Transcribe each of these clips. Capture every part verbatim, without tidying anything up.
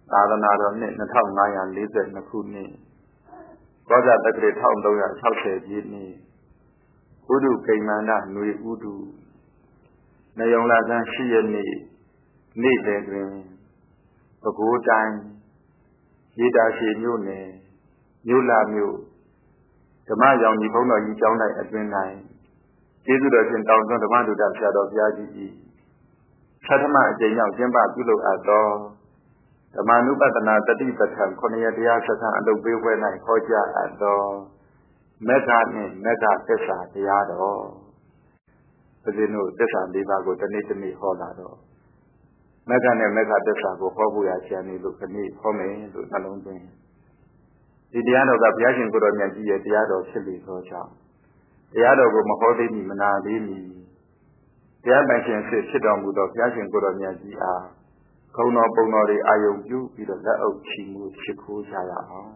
သာသနာတော်နှစ်နှစ်ထောင်ငါးရာလေးဆယ်နှစ်ခုနှစ်ကောဇာတက္ကရာတစ်ထောင်သုံးရာ၆၀ပြည့်နှစ်ဥဒုကိမ္မန္တຫນွေဥဒုနယုံလဆန်းရှိရက်နေ့နေ့လယ်တွင်ပဲခူးတိုင်းရေတာရှည်မြို့နယ်မြို့လာမြို့ဓမ္မရောင်ကြီးဘုန်းတော်ကြီးကျောင်း၌အတွင်၌ကျေးဇူးတော်ရှင်တောင်တွန်းဓမ္မဒုဒဆရာတော်ဘုရားကြီး၏သတ္တမအကြိမ်မြောက်ကျင်းပပြုလုပ်အပ်သောဓမ္မနုပဒနာတတိပဋ္ဌာန်ခုနှစ်ရတရားစခန်းအလုပ်ပေးပွဲ၌ဟောကြားအပ်သောမေဃနှင့်မေဃသစ္စာတရားတော်ဦးဇင်းတို့သစ္စာ၄ပါးကိုတနေ့တနေ့ဟောလာတော့မေဃနဲ့မေဃသစ္စာကိုဟောဖို့ရကျန်နေလို့ခဏဟောမယ်လို့နှလုံးသွင်းဒီတရားတော်ကဘုရားရှင်ကိုယ်တော်မြတ်ကြီးရဲ့တရားတော်ဖြစ်လေသောကြောင့်တရားတော်ကိုမဟောသေးမီမနာသေးမီတရားပိုင်ရှင်ဖြစ်ဖြစ်တော်မူသောဘုရားရှင်ကိုယ်တော်မြတ်ကြီးအားခုံတော်ပုံတော်တွေအာယုံပြုပြီးတော့လက်အုပ်ချီးမူရှိခိုးကြရအောင်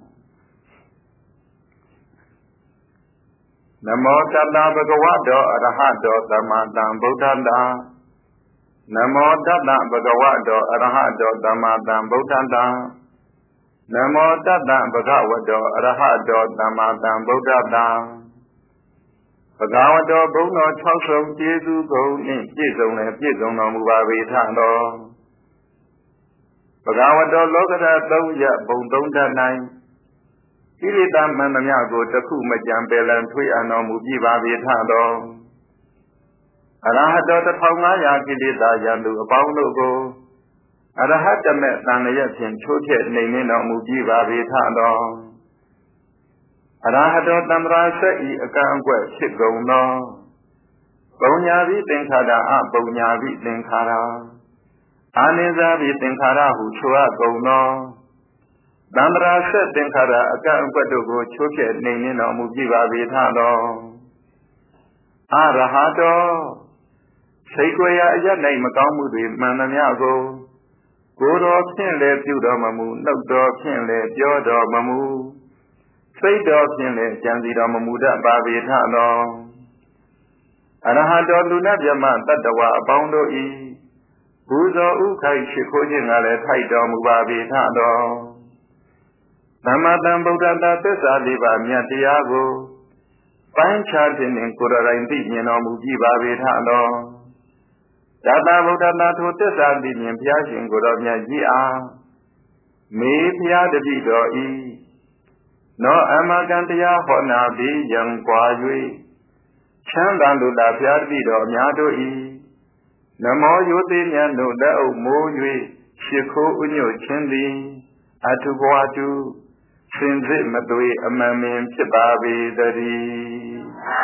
နမောတတ္တဗုဒ္ဓဝါတောအရဟတောသမ္မာသမ္ဗုဒ္ဓတ္တနမောတတ္တဗုဒ္ဓဝါတောအရဟတောသမ္မာသမ္ဗုဒ္ဓတ္တနမောတတ္တဗုဒ္ဓဝတောအရဟတောသမ္မာသမ္ဗုဒ္ဓတ္တဘဂဝတောဘုန်းတော်၆ဆုံးကျေးဇူးကုန်နှင့်ပြည့်စုံလည်းပြည့်စုံတော်မူပါပေထံတော်ဘဂဝတောလောကဓာတ်သုံးရပ်ဘုံသုံးဓာတ်၌ကိလေသာမှန်သမျှကိုတစ်ခုမကြံပယ်လံထွေးအံတော်မူပြပါပေထံတော်အရဟတောတစ်ထောင်ငါးရာကိလေသာရန်သူအပေါင်းတို့ကိုအရဟတမေသံဃာဖြင့်ချိုးဖျက်နှိမ်နင်းတော်မူပြပါပေထံတော်အရဟတောတမ္ပရာဆက်ဤအကန့်အကွက်ဖြစ်ကုန်သောပုံညာပိသင်္ခါရအပုံညာပိသင်္ခါရအာနိဇာပိသင်္ခါရဟုဆိုအပ်ကုန်သောတမ္ပရာဆက်သင်္ခါရအကန့်အကွက်တို့ကိုချိုးဖျက်နှိမ်နင်းတော်မူပြပါပေထတော်အရဟတောစိတ်ကိုယ်ရာအရ၌မကောင်းမှုတွေမှန်သမျှကိုကိုယ်တော်ဖြင့်လည်းပြုတော်မမူနှုတ်တော်ဖြင့်လည်းပြောတော်မမူစိတ်တော်ဖြင့်လည်းကြံစီတော်မမူတတ်ပါပေထတော်အရဟတောလူနာမြမတတ္တဝါအပေါင်းတို့၏ပူဇော်ဥခိုက်ရှိခိုးခြင်းကလည်းထိုက်တော်မူပါပေထတော်သမ္မာသမ္ဗုဒ္ဓတ္တသစ္စာလေးပါးမြတ်တရားကိုပိုင်းခြားခြင်းနှင့်ကိုယ်တော်တိုင်သိမြင်တော်မူကြပါပေထတော်သတ္တဗုဒ္ဓတ္တထိုသစ္စာသိမြင်ဘုရားရှင်ကိုယ်တော်မြတ်ကြီးအားမေဘုရားတပည့်တော်၏နောအမကံတရားဟောနာပြီးယံကွာ၍ချမ်းသာလူလာဘုရားတပည့်တော်များတို့၏နမောယောသိမြတ်တို့လက်အုပ်မိုး၍ရှိခိုးဥညွတ်ခြင်းသည်အထုဘဝတုစင်စစ်မသွေအမှန်ပင်ဖြစ်ပါပေတည်း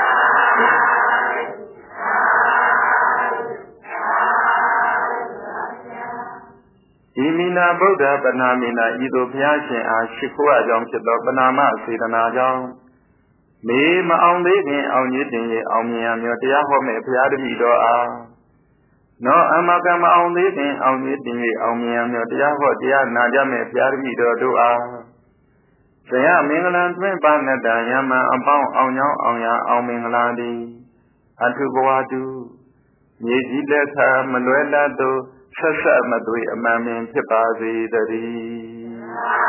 ဤမိနာဗုဒ္ဓပနာမိနာဤသို့ဘုရားရှင်အားရှိခိုးအကြောင်းဖြစ်သောပနာမစေတနာကြောင့်မေမအောင်သေးခင်အောင်ကြီးတင်၏အောင်မြင်ရမျိုးတရားဟောမဲ့ဘုရားတပည့်တော်အားနောအမကမအောင်သေးခင်အောင်ကြီးတင်၏အောင်မြင်ရမျိုးတရားဟောတရားနာကြမဲ့ဘုရားတပည့်တော်တို့အားဇယမင်္ဂလံတွင်ပါဏတ္တယမံအပေါင်းအောင်ကြောင်းအောင်ရအောင်မင်္ဂလာသည်အထုဘဝတုမြေကြီးလက်ခမလွယ်တတ်သောဆက်ဆက်မသွေအမှန်ပင်ဖြစ်ပါစေတည်း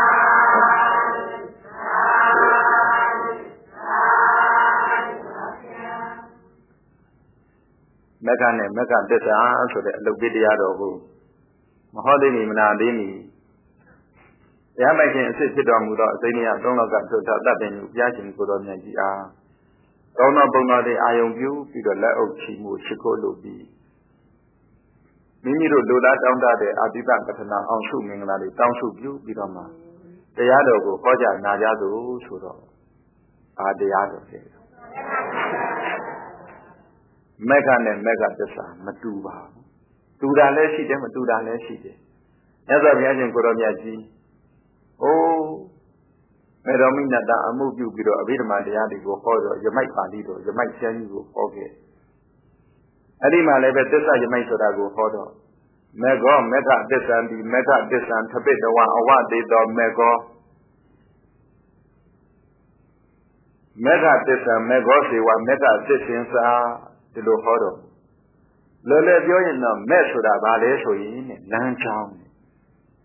မက္ခနဲ့မက္ခသစ္စာဆိုတဲ့အလုပ်ပေးတရားတော်ကိုမဟောသေးမီမနာသေးမီဘုရားမိုက်ခြင်းအစစ်ဖြစ်တော်မူသောအစိမ့်ရသုံးလောက်ကသုတ္တတတ်ပင်ကိုဘုရားရှင်ကိုယ်တော်မြတ်ကြီးအားကောင်းသောပုံတော်တွေအာယုံပြုပြီးတော့လက်အုပ်ချီမှုရှိခိုးလို့ပြီးမိမိတို့လူသားတောင်းတတဲ့အာတိပကထနာအောင်စုမင်္ဂလာတွေတောင်းစုပြုပြီးတော့မှတရားတော်ကိုဟောကြားနာကြသို့ဆိုတော့အာတရားတော်ဖြစ်မက္ခနဲ့မက္ခသစ္စာမတူပါဘူးတူတာလည်းရှိတယ်မတူတာလည်းရှိတယ်မြတ်စွာဘုရားရှင်ကိုယ်တော်မြတ်ကြီးအိုးမေတော်မိနတအမှုပြုပြီးတော့အဘိဓမ္မာတရားတွေကိုဟောတော့ယမိုက်ပါဠိတော်ယမိုက်ကျမ်းကြီးကိုဟောခဲ့အဲ့ဒီမှာလည်းပဲသစ္စာယမိုက်ဆိုတာကိုဟောတော့မေဃောမေဃသစ္ဆံဒီမေဃသစ္ဆံသပိတဝအဝတေတောမေဃောမေဃသစ္ဆံမေဃောစေဝမေဃသစ္ဆင်စာဒီလိုဟောတော့ လောလောပြောရင်တော့မဲ့ဆိုတာဘာလဲဆိုရင်လမ်းကြောင်း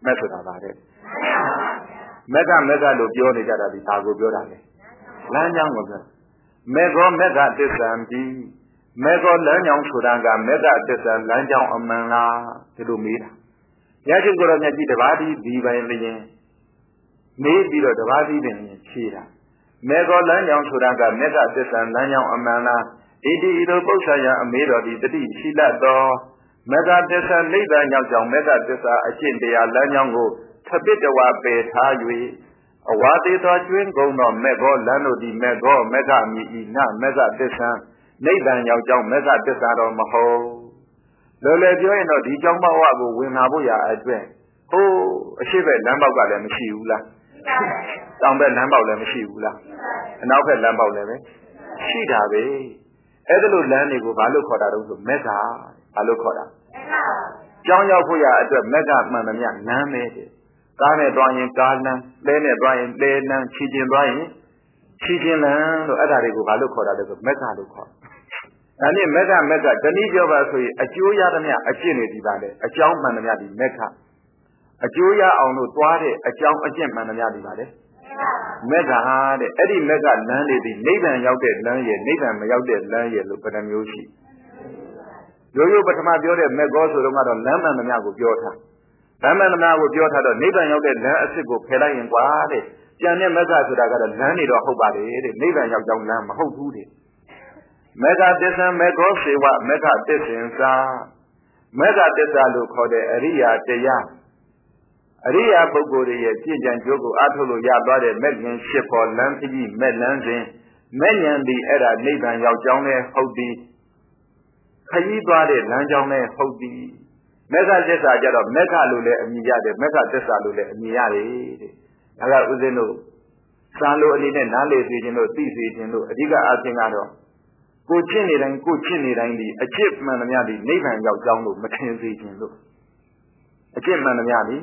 မက်ဆိုတာပါတဲ့မက်ကမက်ကလို့ပြောနေကြတာဒီဒါကိုပြောတာလေလမ်းကြောင်းကိုပြောမေကောမက်ကသစ္စာတိမေကောလမ်းကြောင်းဆိုတာကမက်ကသစ္စာလမ်းကြောင်းအမှန်လားဒီလိုမေးတာရရှိကိုတော့မြတ်ကြီးတပါးဒီဒီပိုင်းလျင်မေးပြီးတော့တပါးဒီပင်ဖြေတာမေကောလမ်းကြောင်းဆိုတာကမက်ကသစ္စာလမ်းကြောင်းအမှန်လားဣတိဣသောပု္ပ္ပယအမေတော်ဒီတတိရှိလတ်သောမက်ကသစ္စာနိဗ္ဗာန်ရောက်ကြောင်းမက်ကသစ္စာအကျင့်တရားလမ်းကြောင်းကိုသပိတဝပယ်ထား၍အဝါသေးသောကျွင်းကုန်သောမက်ကောလမ်းတို့သည်မက်ကောမက်ကမြည်ဤနမက်ကသစ္စာနိဗ္ဗာန်ရောက်ကြောင်းမက်ကသစ္စာတော်မဟုတ်လောလေပြောရင်တော့ဒီကြောင်းဘဝကိုဝင်လာဖို့ရအတွက်ဟိုးအရှိဘက်လမ်းပေါက်ကလည်းမရှိဘူးလားတောင်ဘက်လမ်းပေါက်လည်းမရှိဘူးလားအနောက်ဘက်လမ်းပေါက်လည်းပဲရှိတာပဲအဲ့ဒါလိုလမ်းတွေကိုဘာလို့ခေါ်တာတော့ဆိုမက်ကဘာလို့ခေါ်တာကြောင်းရောက်ဖို့ရအတွက်မက်ကမှန်သမျှလမ်းပဲတဲ့ကားနဲ့သွားရင်ကားလမ်းလဲနဲ့သွားရင်လဲလမ်းခြေကျင်သွားရင်ခြေကျင်လမ်းလို့အဲ့ဒါတွေကိုဘာလို့ခေါ်တာလဲဆိုမက်ကလို့ခေါ်ဒါနဲ့မက်ကမက်ကတနည်းပြောပါဆိုရင်အကျိုးရသမျှအကျင့်တွေဒီပါလေအကြောင်းမှန်သမျှဒီမက်ကအကျိုးရအောင်လို့သွားတဲ့အကြောင်းအကျင့်မှန်သမျှဒီပါလေမက်ကဟာတဲ့အဲ့ဒီမက်ကလမ်းတွေဒီနိဗ္ဗာန်ရောက်တဲ့လမ်းရဲ့နိဗ္ဗာန်မရောက်တဲ့လမ်းရဲ့လို့ဘယ်နှမျိုးရှိရိုးရိုးပထမပြောတဲ့မက်ကောဆိုတော့ကတော့လမ်းမှန်သမျှကိုပြောထားလမ်းမှန်သမျှကိုပြောထားတော့နိဗ္ဗာန်ရောက်တဲ့လမ်းအစ်စ်ကိုဖယ်လိုက်ရင်ကွာတဲ့ကျန်တဲ့မက်ကဆိုတာကတော့လမ်းနေတော့ဟုတ်ပါလေတဲ့နိဗ္ဗာန်ရောက်ကြောင်းလမ်းမဟုတ်ဘူးတဲ့မက်ကသစ္စာမေကောစေဝမက်ကသစ္စင်စာမက်ကသစ္စာလို့ခေါ်တဲ့အရိယာတရားအရိယာပုဂ္ဂိုလ်ရဲ့ပြည့်ကြံကြိုးကိုအားထုတ်လို့ရသွားတဲ့မက်ခင်ရှစ်ပေါ်လမ်းကြီးမက်လမ်းစဉ်မဲ့ဉဏ်ဒီအဲ့ဒါနိဗ္ဗာန်ရောက်ကြောင်းနဲ့ဟုတ်သည်ခရီးသွားတဲ့လမ်းကြောင်းနဲ့ဟုတ်သည်မက္ခသစ္စာကြတော့မက္ခလို့လည်းအမည်ရတယ်မက္ခသစ္စာလို့လည်းအမည်ရတယ်တဲ့ဒါကဥစဉ်တို့စာလို့အနေနဲ့နားလေသိခြင်းလို့သိစေခြင်းလို့အဓိကအချင်းကတော့ကိုချစ်နေတိုင်းကိုချစ်နေတိုင်းဒီအချစ်မှန်သမျှဒီနိဗ္ဗာန်ရောက်ကြောင်းလို့မထင်စေခြင်းလို့အချစ်မှန်သမျှဒီ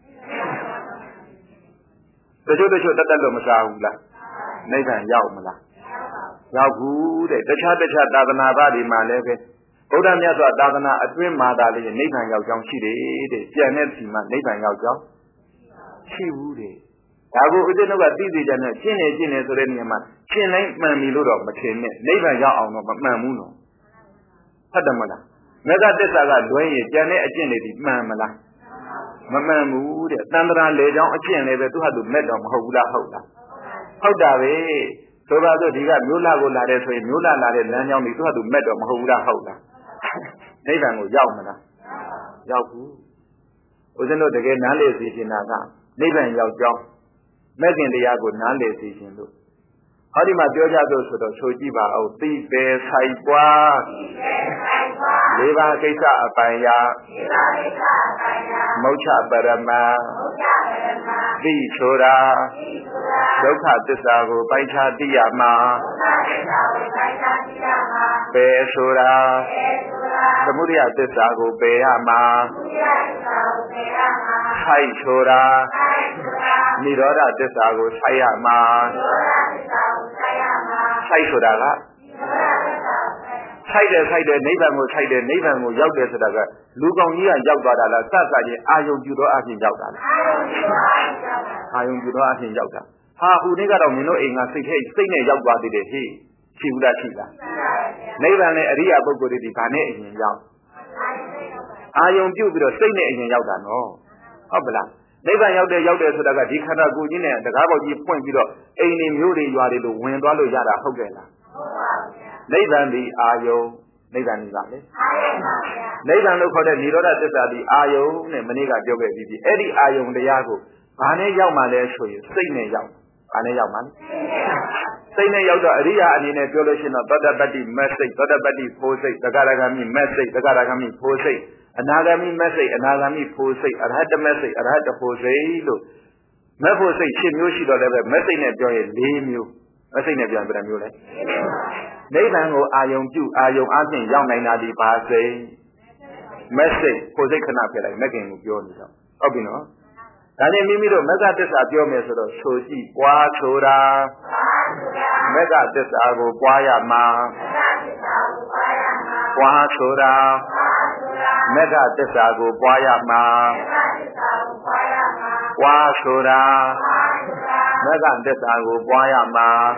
တချို့တချို့တတ်တတ်လို့မစားဘူးလားနိဗ္ဗာန်ရောက်မလားရောက်ဘူးတဲ့တခြားတခြားသာသနာ့ဘာတွေမှာလည်းပဲဗုဒ္ဓမြတ်စွာသာသနာအတွင်းမှာသာလေနိဗ္ဗာန်ရောက်ကြောင်းရှိတယ်တဲ့ကျန်တဲ့စီမှာနိဗ္ဗာန်ရောက်ကြောင်းရှိဘူးတဲ့ဒါကိုဥစ္စနုကသိသိကြနဲ့ရှင်းနေရှင်းနေဆိုတဲ့နေရာမှာရှင်းလိုက်မှန်ပြီလို့တော့မထင်နဲ့နိဗ္ဗာန်ရောက်အောင်တော့မမှန်ဘူးနော်ဟုတ်တယ်မလားမေဃသစ္စာကလွဲရင်ကျန်တဲ့အကျင့်တွေဒီမှန်မလားမမှန်ဘူးတဲ့တန်ត្រာလေကြောင်းအကျင့်လည်းပဲသူ့ဟာသူမဲ့တော့မဟုတ်ဘူးလားဟုတ်လားဟုတ်တာပဲဆိုပါစို့ဒီကမျိုးလာကိုလာတယ်ဆိုရင်မျိုးလာလာတဲ့လမ်းကြောင်းတွေသူ့ဟာသူမဲ့တော့မဟုတ်ဘူးလားဟုတ်လားနိဗ္ဗာန်ကိုရောက်မလားရောက်ဘူးဦးဇင်းတို့တကယ်နားလေသိချင်တာကနိဗ္ဗာန်ရောက်ကြောင်းမဲ့ခင်တရားကိုနားလေသိချင်လို့ဟောဒီမှာပြောကြစို့ဆိုတော့ဆိုကြည့်ပါဦးသိပေဆိုင်ပွားလေးပါးကိစ္စအပိုင်ယမௌချပရမသိဆိုတာဒုက္ခသစ္စာကိုပိုက်ခြားသိရမှာပယ်ဆိုတာသမုဒယသစ္စာကိုပယ်ရမှာဆိုင်ဆိုတာနိရောဓသစ္စာကိုဆိုင်ရမှာဆိုင်ဆိုတာကဆိုင်တယ်ဆိုင်တယ်နိဗ္ဗာန်ကိုဆိုင်တယ်နိဗ္ဗာန်ကိုရောက်တယ်ဆိုတာကလူကောင်းကြီးကရောက်သွားတာလားစစချင်းအာယုံပြုသောအဖြစ်ရောက်တာလားအာယုံပြုသောအဖြစ်ရောက်တာဟာဟိုနေ့ကတော့မင်းတို့အိမ်ကစိတ်ထဲစိတ်နဲ့ရောက်သွားသေးတယ်ဟေ့ရှိဘူးလားရှိလားနိဗ္ဗာန်နဲ့အရိယာပုဂ္ဂိုလ်တွေဒီဘာနဲ့အရင်ရောက်အာယုံပြုပြီးတော့စိတ်နဲ့အရင်ရောက်တာနော်ဟုတ်ပလားနိဗ္ဗာန်ရောက်တယ်ရောက်တယ်ဆိုတာကဒီခန္ဓာကိုယ်ကြီးနဲ့တကားပေါက်ကြီးဖွင့်ပြီးတော့အိမ်တွေမျိုးတွေရွာတွေလို့ဝင်သွားလို့ရတာဟုတ်ကဲ့လားနိဗ္ဗာန်ဒီအာယုံနိဗ္ဗာန်ဒီပါလေနိဗ္ဗာန်လို့ခေါ်တဲ့និရောဓသစ္စာဒီအာယုံနဲ့မနေ့ကပြောခဲ့ပြီးပြီအဲ့ဒီအာယုံတရားကိုဘာနဲ့ရောက်မှလဲဆိုရင်စိတ်နဲ့ရောက်ဘာနဲ့ရောက်မှလဲစိတ်နဲ့ရောက်တော့အရိယာအနေနဲ့ပြောလို့ရှိရင်တော့သောတပတ္တိမက်စိတ်သောတပတ္တိဖိုးစိတ်သဂရဂမိမက်စိတ်သဂရဂမိဖိုးစိတ်အနာဂမိမက်စိတ်အနာဂမိဖိုးစိတ်အရဟတမက်စိတ်အရဟတဖိုးစိတ်လို့မက်ဖို့စိတ်ရှင်းမျိုးရှိတော့လည်းပဲမက်စိတ်နဲ့ပြောရင်၄မျိုးမက်စိတ်နဲ့ပြန်ပြန်မျိုးလဲနိဗ္ဗာန်ကိုအာယုံပြုအာယုံအပြင်ရောက်နိုင်တာဒီပါစိတ်မက်စိတ်ဖိုးစိတ်ခဏပြလိုက်မက်ကင်ကိုပြောနေတော့ဟုတ်ပြီနော်ဒါနဲ့မိမိတို့မက္ကသစ္စာပြောမယ်ဆိုတော့ဆိုကြည့်ပွားဆိုတာမက္ကသစ္စာကိုပွားရမှာပွားဆိုတာမက္ကသစ္စာကိုပွားရမှာ Qua sô ra Mấy gà tết xa của qua ya mà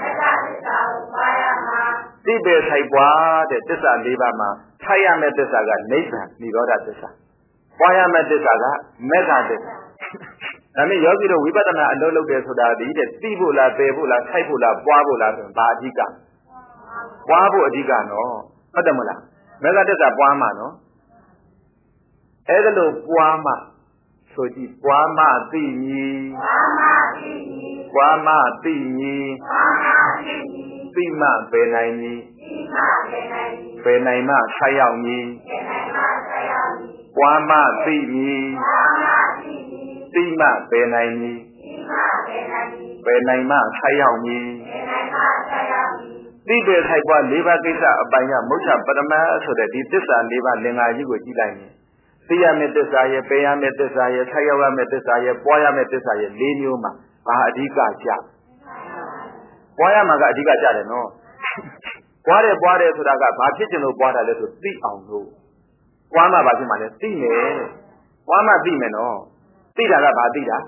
Tí bề thầy quá Để tết xa lý bà mà Thay ya mẹ tết xa gà nấy bà Nì đó ra tết xa Qua ya mẹ tết xa gà Mấy gà tết Đó mình nhớ kì đồ quý bà tâm là Anh đôi lúc để sô đà đi Để tí bù là bề bù là Thay bù là Qua bù là Bà đi cả Qua bù đi cả nó Phát đâm là Mấy gà tết xa qua mà nó Ê cái đồ qua mà Sô chỉ qua mà tì nhì Qua mà tì nhì Tì mà bề này nhì Bề này mà sai yào nhì Qua mà tì nhì Tì mà bề này nhì Bề này mà sai yào nhì Tí bề thầy qua lý ba cây xa ở bài nhà mẫu trả bà mẹ Sô để đi tích xa lý ba lên ngài như của chị lại nhì Tí ya mẹ tích xa yê, bề ya mẹ tích xa yê, sai yào mẹ tích xa yê, bó ya mẹ tích xa yê, lý nhiêu mà Bà ở đi cả chạc Bó ya mà gà đi cả chạc đấy nó Bó đấy bó đấy sô đà gà bà chết chân lô bó đà lê sô tí ổng lô Bó mà bà chết mà lê tí mẹ Bó mà tí mẹ nó Tí đà gà bà tí đà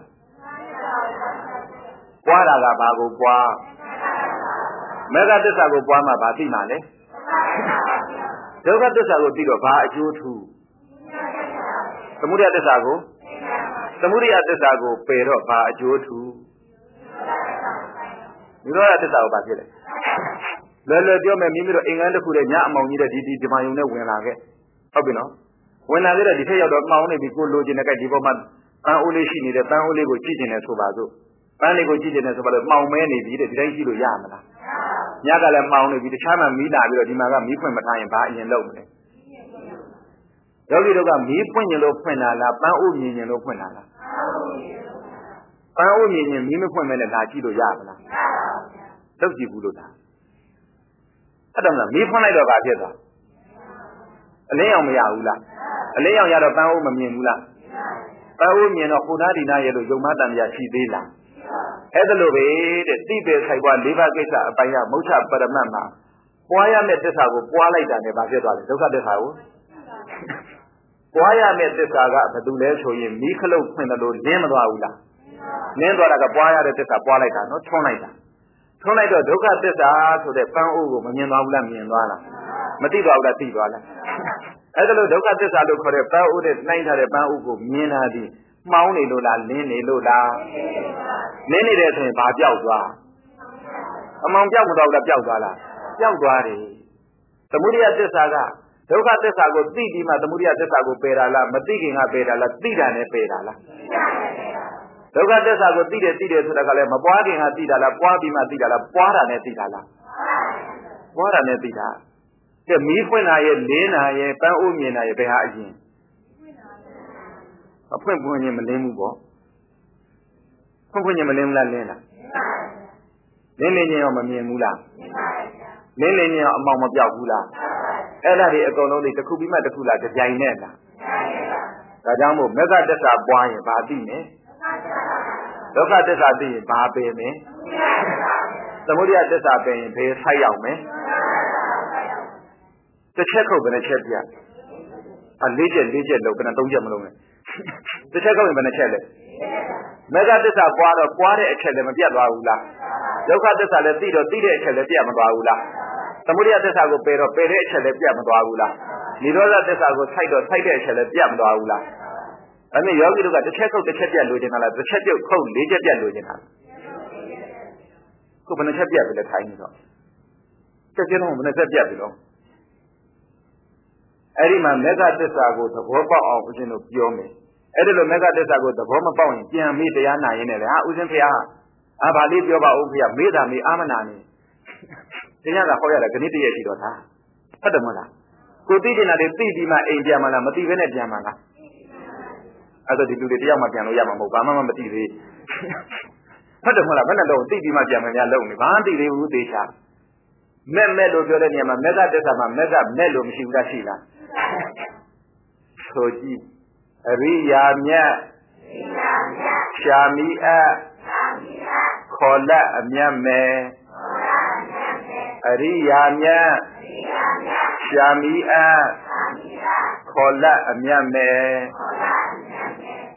Bó đà gà bà gô bó Mẹ gà tích xa gô bó mà bà tí mà lê Đâu gà tích xa gô tí đô bà ở chú thù Samudya tích xa gô Samudya tích xa gô bề đô bà ở chú thù Như đó là tích xa gô bà chết lê Lê lê tiêu mẹ mì mì đô in ngân đô khu đê nhã mong như đê đi đi đi mà dùng đêဝင်là cáiဟုတ်ပြီနော်ဝင်လာခဲ့တဲ့ဒီထက်ရောက်တော့မောင်းနေပြီကိုလိုချင်တဲ့ကဒီပေါ်မှာပန်းအိုးလေးရှိနေတဲ့ပန်းအိုးလေးကိုကြည့်ကျင်နေဆိုပါစို့ပန်းလေးကိုကြည့်ကျင်နေဆိုပါလို့မှောင်မဲနေပြီတဲ့ဒီတိုင်းကြည့်လို့ရမလားညကလည်းမှောင်နေပြီတခြားမှမီးလာပြီးတော့ဒီမှာကမီးဖွင့်မထားရင်ဘာအရင်လုပ်မလဲယောဂီတို့ကမီးဖွင့်ရင်လို့ဖွင့်လာလားပန်းအိုးမြင်ရင်လို့ဖွင့်လာလားပန်းအိုးမြင်ရင်မီးမဖွင့်မဲနဲ့လာကြည့်လို့ရမလားလုပ်ကြည့်ဘူးလို့လားအဲ့တော့မီးဖွင့်လိုက်တော့ဘာဖြစ်သွားအလင်းရောင်မရဘူးလားအလင်းရောင်ရတော့ပန်းအိုးမမြင်ဘူးလားပန်းအိုးမြင်တော့ခုနာဒီနာရဲ့လို့ယုံမတန်ပြရှိသေးလားအဲ့ဒါလိုပဲတဲ့တိပေဆိုင်ပွားလေးပါးကိစ္စအပိုင်းကမௌချပရမတ်မှာပွားရမယ့်သစ္စာကိုပွားလိုက်တာနဲ့ဘာဖြစ်သွားလဲဒုက္ခသစ္စာကိုပွားရမယ့်သစ္စာကဘာတူလဲဆိုရင်မိခလုတ်ဖွင့်တယ်လို့နင်းမသွားဘူးလားနင်းသွားတာကပွားရတဲ့သစ္စာပွားလိုက်တာနော်ထွန်းလိုက်တာထွန်းလိုက်တော့ဒုက္ခသစ္စာဆိုတဲ့ပန်းအိုးကိုမမြင်သွားဘူးလားမြင်သွားလားမသိသွားဘူးလားသိသွားလားအဲ့ဒါလို့ဒုက္ခသစ္စာလို့ခေါ်တဲ့ပန်းအိုးနဲ့နှိုင်းထားတဲ့ပန်းအိုးကိုမြင်တာဒီမှောင်းနေလို့လားလင်းနေလို့လားလင်းနေတယ်ဆိုရင်ဘာပြောက်သွားအမောင်ပြောက်မသွားဘူးလားပြောက်သွားလားပြောက်သွားတယ်သမုဒိယသစ္စာကဒုက္ခသစ္စာကိုသိပြီးမှသမုဒိယသစ္စာကိုပယ်တာလားမသိခင်ကပယ်တာလားသိတာနဲ့ပယ်တာလားဒုက္ခသစ္စာကိုသိတယ်သိတယ်ဆိုတာကလည်းမပွားခင်ကသိတာလားပွားပြီးမှသိတာလားပွားတာနဲ့သိတာလားပွားတာနဲ့သိတာကဲမီးဖွင့်တာရဲ့လင်းတာရဲ့ပန်းအိုးမြင်တာရဲ့ဘယ်ဟာအရင်အဖွင့်ဖွင့်ရင်မလင်းဘူးပေါ့ဖွင့်ဖွင့်ရင်မလင်းဘူးလားလင်းလားလင်းလင်းချင်းရောမမြင်ဘူးလားလင်းလင်းချင်းရောအမောင်မပြောက်ဘူးလားအဲ့ဒါတွေအကုန်လုံးတွေတစ်ခုပြီးမှတစ်ခုလားကြိုင်နဲ့လားဒါကြောင့်မို့မေဃတစ္ဆာပွားရင်ဘာသိမယ်ဒုက္ခသစ္စာသိရင်ဘာပယ်မယ်သမုဒယသစ္စာပယ်ရင်ဘယ်ဆိုက်ရောက်မယ်တစ်ချက်ခုတ်ဘယ်နှချက်ပြအလေးချက်လေးချက်လုံးဘယ်နှသုံးချက်မလုံးနဲ့တစ်ချက်ခုတ်ရင်ဘယ်နှချက်လဲမေဃသစ္စာပွားတော့ပွားတဲ့အချက်လည်းမပြတ်သွားဘူးလားဒုက္ခသစ္စာလည်းသိတော့သိတဲ့အချက်လည်းပြတ်မသွားဘူးလားသမုဒယသစ္စာကိုပယ်တော့ပယ်တဲ့အချက်လည်းပြတ်မသွားဘူးလားနိရောဓသစ္စာကိုဆိုက်တော့ဆိုက်တဲ့အချက်လည်းပြတ်မသွားဘူးလားအဲ့ဒီယောဂီတို့ကတစ်ချက်ခုတ်တစ်ချက်ပြတ်လို့ကျင်တာလားတစ်ချက်ပြုတ်ခုတ်လေးချက်ပြတ်လို့ကျင်တာခုဘယ်နှချက်ပြတ်ပြီလဲထိုင်နေတော့ချက်ချင်းတော့ဘယ်နှချက်ပြတ်ပြီတော့အဲ့ဒီမှာမေဃသစ္စာကိုသဘောပေါက်အောင်ဦးဇင်းတို့ပြောမယ်အဲ့ဒီလိုမေဃသစ္စာကိုသဘောမပေါက်ရင်ပြန်မေးတရားနာရင်းနဲ့လေဟာဦးဇင်းဖေဟာအာဗာလေးပြောပါဦးဖေဟာမေးတာမေးအာမနာနေတရားကဟောရတယ်ခဏတည်းရရှိတော့တာဟုတ်တယ်မဟုတ်လားကိုသိနေတာတွေသိပြီးမှအိမ်ပြန်မလားမသိဘဲနဲ့ပြန်မလားအဲ့ဒါဒီလူတွေတရားမှပြန်လို့ရမှာမဟုတ်ဘာမှမသိသေးဟုတ်တယ်မဟုတ်လားဘယ်နဲ့တော့သိပြီးမှပြန်မများလုံးနေဘာမှသိသေးဘူးသေချာမဲ့မဲ့လို့ပြောတဲ့နေရာမှာမေဃသစ္စာမှာမေဃမဲ့လို့မရှိဘူးလားရှိလားဆိုကြည့်အရိယာမြတ်ရှာမီအခေါ်လက်အမြတ်မဲ့အရိယာမြတ်ရှာမီအခေါ်လက်အမြတ်မဲ့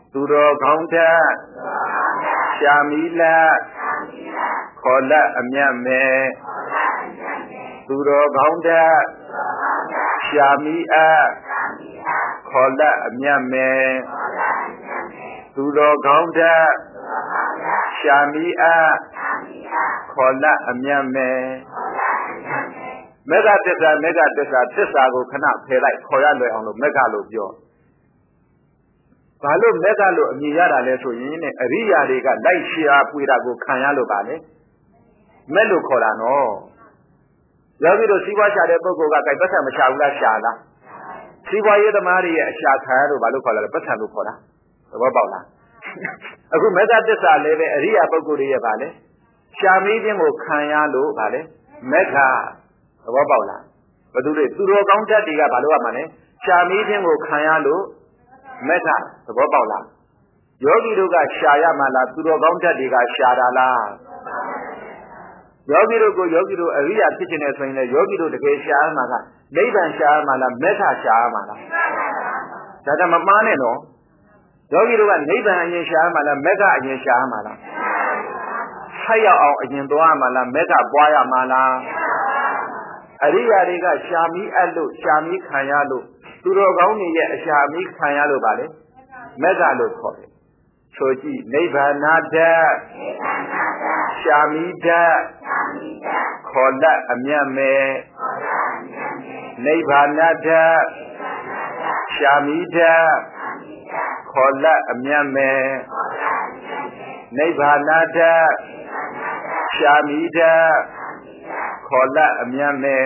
သူတော်ကောင်းတဲ့ရှာမီလက်ခေါ်လက်အမြတ်မဲ့သူတော်ကောင်းတဲ့ရှာမီအခေါ်လက်အမြတ်မဲ့သူတော်ကောင်းတဲ့ရှာမီအခေါ်လက်အမြတ်မဲ့မေဃတစ္ဆာမေဃတစ္ဆာသစ္စာကိုခဏဖယ်လိုက်ခေါ်ရလွယ်အောင်လို့မေဃလို့ပြောဘာလို့မေဃလို့အမည်ရတာလဲဆိုရင်နဲ့အရိယာတွေကလိုက်ရှာပွေတာကိုခံရလို့ပါလေမဲ့လို့ခေါ်တာနော်ယောဂီတို့စီးပွားရှာတဲ့ပုဂ္ဂိုလ်ကကြိုက်ပတ်စံမရှာဘူးလားရှာလားစီးပွားရေးသမားတွေရဲ့အရှာခံရလို့ဘာလို့ခေါ်လဲပတ်စံလို့ခေါ်တာသဘောပေါက်လားအခုမေဃတစ္ဆာလည်းပဲအရိယာပုဂ္ဂိုလ်တွေရဲ့ဗာလေရှာမီးခြင်းကိုခံရလို့ဗာလေမေဃသဘောပေါက်လားဘယ်သူတွေသူတော်ကောင်းတက်တွေကဘာလို့ရမှာလဲရှာမီးခြင်းကိုခံရလို့မေဃသဘောပေါက်လားယောဂီတို့ကရှာရမှာလားသူတော်ကောင်းတက်တွေကရှာတာလားယောဂီတို့ကိုယောဂီတို့အရိယာဖြစ်ခြင်းနဲ့ဆိုရင်လည်းယောဂီတို့တကယ်ရှာရမှာကနိဗ္ဗာန်ရှာရမှာလားမေဃရှာရမှာလားဒါကမမှားနဲ့နော်ယောဂီတို့ကနိဗ္ဗာန်အရင်ရှာရမှာလားမေဃအရင်ရှာရမှာလားဆက်ရောက်အောင်အရင်သွားရမှာလားမေဃပွားရမှာလားအရိယာတွေကရှာမီးအပ်လို့ရှာမီးခံရလို့သူတော်ကောင်းတွေရဲ့အရှာမီးခံရလို့ပါလေမေဃလို့ခေါ်တယ်ဆိုကြည့်နိဗ္ဗာန်ဓာတ်ရှာမီးဓာတ်ခေါ်လက်အမြတ်မဲ့နိဗ္ဗာန်ဓာတ်ရှာမီးဓာတ်ခေါ်လက်အမြတ်မဲ့နိဗ္ဗာန်ဓာတ်ရှာမီးဓာတ်ခေါ်လက်အမြတ်မဲ့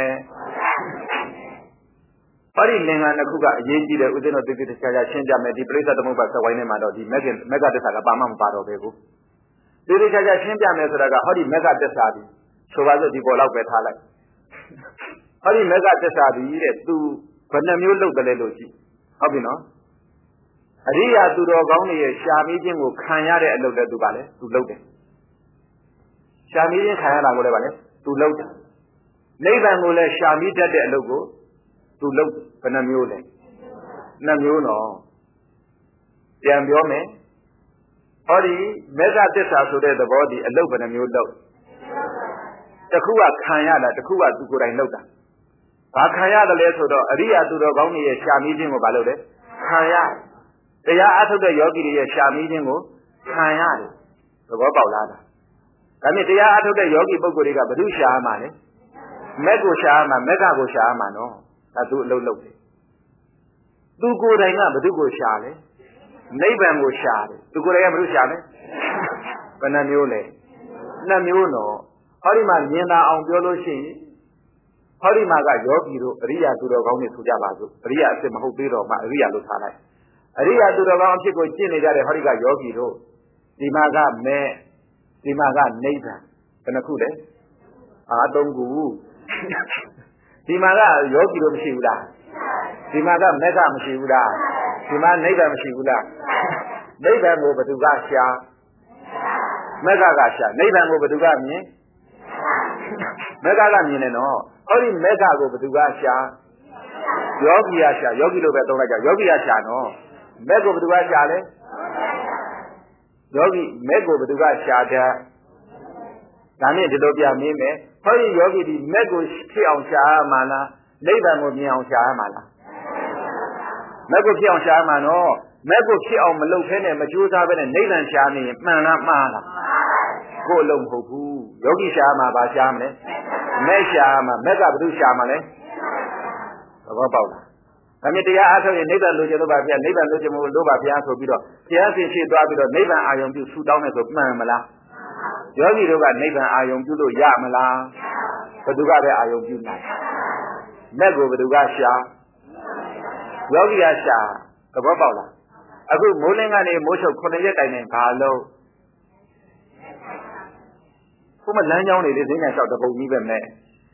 ဟောဒီလင်္ကာနှစ်ခုကအရေးကြီးတယ်ဦးဇင်းတို့တိတိကျကျရှင်းပြမယ်ဒီပြိဿသမုပ္ပါသဝိုင်းထဲမှာတော့ဒီမဂ္ဂင်မဂ္ဂတစ္ဆာကပါမမပါတော့ပဲကိုတိတိကျကျရှင်းပြမယ်ဆိုတာကဟောဒီမဂ္ဂတစ္ဆာဒီဆိုပါစို့ဒီပေါ်လောက်ပဲထားလိုက်ဟောဒီမဂ္ဂတစ္ဆာဒီတဲ့သူဘယ်နှမျိုးလုပ်တယ်လဲလို့ကြည့်ဟုတ်ပြီနော်အရိယာသူတော်ကောင်းတွေရဲ့ရှာမီးခြင်းကိုခံရတဲ့အလုပ်လည်းသူပါလေသူလုပ်တယ်ရှာမီးခြင်းခံရတာကိုလည်းပါလေသူလုပ်တယ်နိဗ္ဗာန်ကိုလည်းရှာမီးတတ်တဲ့အလုပ်ကိုသူလုပ်ဘယ်နှမျိုးလဲနှစ်မျိုးနော်ပြန်ပြောမယ်ဟောဒီမေဃတစ္ဆာဆိုတဲ့သဘောဒီအလုပ်ဘယ်နှမျိုးလုပ်တစ်ခုကခံရတာတစ်ခုကသူကိုယ်တိုင်လုပ်တာဘာခံရတယ်လဲဆိုတော့အရိယာသူတော်ကောင်းတွေရဲ့ရှာမီးခြင်းကိုဘာလုပ်လဲခံရတရားအထုတ်တဲ့ယောဂီတွေရဲ့ရှာမီးခြင်းကိုခံရတယ်သဘောပေါက်လားဒါနဲ့တရားအထုတ်တဲ့ယောဂီပုဂ္ဂိုလ်တွေကဘယ်သူရှာရမှာလဲမက်ကိုရှာရမှာမက်ကကိုရှာရမှာနော်ဒါသူအလုပ်လုပ်တယ်သူကိုယ်တိုင်ကဘယ်သူကိုရှာလဲနိဗ္ဗာန်ကိုရှာတယ်သူကိုယ်တိုင်ကဘယ်သူရှာလဲဘယ်နှမျိုးလဲနှစ်မျိုးနော်ဟောဒီမှာမြင်သာအောင်ပြောလို့ရှိရင်ဟောဒီမှာကယောဂီတို့အရိယာသူတော်ကောင်းတွေဆိုကြပါစို့အရိယာအစ်မဟုတ်သေးတော့မှအရိယာလို့ထားလိုက်အရိယာသူတော်ကောင်းအဖြစ်ကိုကျင့်နေကြတဲ့ဟောဒီကယောဂီတို့ဒီမှာကမဲဒီမှာကနိဗ္ဗာန်ဘယ်နှခုလဲအာသုံးခုဒီမှာကယောဂီတို့မရှိဘူးလားဒီမှာကမက်ကမရှိဘူးလားဒီမှာနိဗ္ဗာန်မရှိဘူးလားနိဗ္ဗာန်ကိုဘယ်သူကရှာမက်ကကရှာနိဗ္ဗာန်ကိုဘယ်သူကမြင်မက်ကကမြင်တယ်နော်ဟောဒီမက်ကကိုဘယ်သူကရှာယောဂီကရှာယောဂီလို့ပဲသုံးလိုက်ကြယောဂီကရှာနော်မက်ကိုဘယ်သူကရှာလဲယောဂီမက်ကိုဘယ်သူကရှာတဲ့ဒါနဲ့ဒီလိုပြမင်းမယ်ဟောဒီယောဂီဒီမက်ကိုဖြစ်အောင်ရှာရမှာလားနိဗ္ဗာန်ကိုမြင်အောင်ရှာရမှာလားမက်ကိုဖြစ်အောင်ရှာရမှာနော်မက်ကိုဖြစ်အောင်မလုပ်ဖဲနဲ့မကြိုးစားဘဲနဲ့နိဗ္ဗာန်ရှာနေရင်မှန်လားမှားလားကိုယ်အလုံးမဟုတ်ဘူးယောဂီရှာရမှာဘာရှာမလဲမက်ရှာရမှာမက်ကဘယ်သူရှာမှာလဲသဘောပေါက်လားဒါမြင်တရားအားထုတ်ရင်နိဗ္ဗာန်လိုချင်လို့ပါဗျာနိဗ္ဗာန်လိုချင်မို့လို့ပါဗျာဆိုပြီးတော့ဘုရားရှင်ရှိသွားပြီးတော့နိဗ္ဗာန်အာယုံပြုဆူတောင်းတယ်ဆိုမှန်မလားယောဂီတို့ကနိဗ္ဗာန်အာယုံပြုလို့ရမလားဘယ်သူကပဲအာယုံပြုနိုင်လက်ကိုဘယ်သူကရှာယောဂီကရှာသဘောပေါက်လားအခုမိုးလင်းကနေမိုးချုပ်ခုနှစ်ရက်တိုင်နေဘာလို့ဘုမလမ်းကြောင်းနေလေဈေးညာလျှောက်တပုံကြီးပဲမဲ့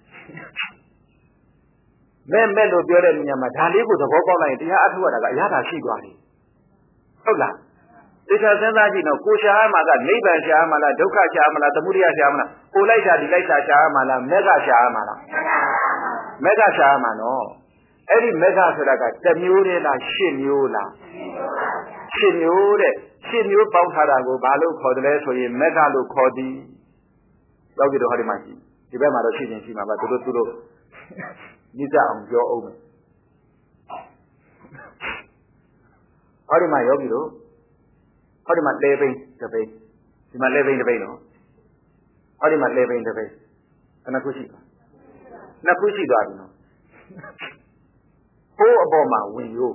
မဲ့မဲ့လို့ပြောတဲ့ညမှာဒါလေးကိုသဘောပေါက်လိုက်ရင်တရားအထုရတာကအရသာရှိသွားပြီဟုတ်လားသေချာစဉ်းစားကြည့်တော့ကိုရှာရမှာကနိဗ္ဗာန်ရှာရမှာလားဒုက္ခရှာရမှာလားသမုဒယရှာရမှာလားကိုလိုက်တာဒီလိုက်တာရှာရမှာလားမက်ကရှာရမှာလားမက်ကရှာရမှာနော်အဲ့ဒီမက်ကဆိုတာကတစ်မျိုးတည်းလားရှစ်မျိုးလားရှင်မျိုးတဲ့ရှင်မျိုးပေါင်းထားတာကိုဘာလို့ခေါ်တယ်လဲဆိုရင်မက်ကလို့ခေါ်သည်ယောဂီတို့ဟောဒီမှာရှိဒီဘက်မှာတော့ရှိချင်းရှိမှာပါသူတို့သူတို့ညစ်အောင်ပြောအောင်မယ်ဟောဒီမှာယောဂီတို့ဟောဒီမှာလဲပိန်းတစ်ပိန်းဒီမှာလဲပိန်းတစ်ပိန်းနော်ဟောဒီမှာလဲပိန်းတစ်ပိန်းခဏခုရှိပါနှစ်ခုရှိသွားပြီနော်ဟိုးအပေါ်မှာဝင်ရိုး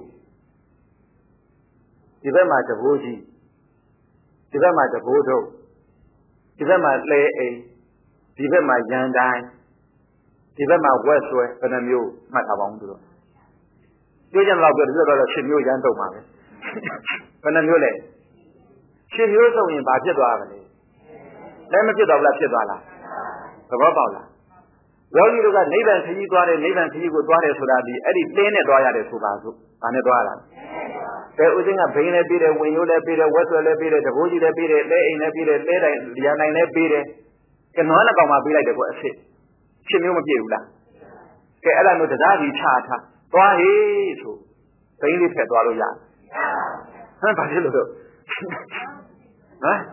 ဒီဘက်မှာတဘိုးကြီးဒီဘက်မှာတဘိုးထုတ်ဒီဘက်မှာလဲအိမ်ဒီဘက်မှာရန်တိုင်းဒီဘက်မှာဝက်ဆွဲဘယ်နှမျိုးမှတ်ထားပါဦးသူတို့ပြောကြတော့ပြောဒီလိုတော့ရှင်မျိုးရန်တုံပါပဲဘယ်နှမျိုးလဲရှင်မျိုးဆိုရင်ဘာဖြစ်သွားပါလဲလဲမဖြစ်တော့ဘူးလားဖြစ်သွားလားသဘောပေါက်လားယောဂီတို့ကနိဗ္ဗာန်ခရီးသွားတယ်နိဗ္ဗာန်ခရီးကိုသွားတယ်ဆိုတာဒီအဲ့ဒီသင်းနဲ့သွားရတယ်ဆိုပါစို့ဘာနဲ့သွားရတာလဲဥစဉ်ကဘိန်းလည်းပြီးတယ်ဝင်ရိုးလည်းပြီးတယ်ဝက်ဆွဲလည်းပြီးတယ်တဘိုးကြီးလည်းပြီးတယ်လဲအိမ်လည်းပြီးတယ်လဲတိုင်းရန်တိုင်းလည်းပြီးတယ်ကနွားနဲ့ကောင်မှပြီးလိုက်တယ်ကွအဖြစ်ဖြစ်မျိုးမပြည့်ဘူးလားကဲအဲ့ဒါမျိုးတရားကြီးချထားသွားဟေးဆိုဘိန်းလေးဖက်သွားလို့ရတယ်ဟမ်ဘာဖြစ်လို့တော့ဟမ်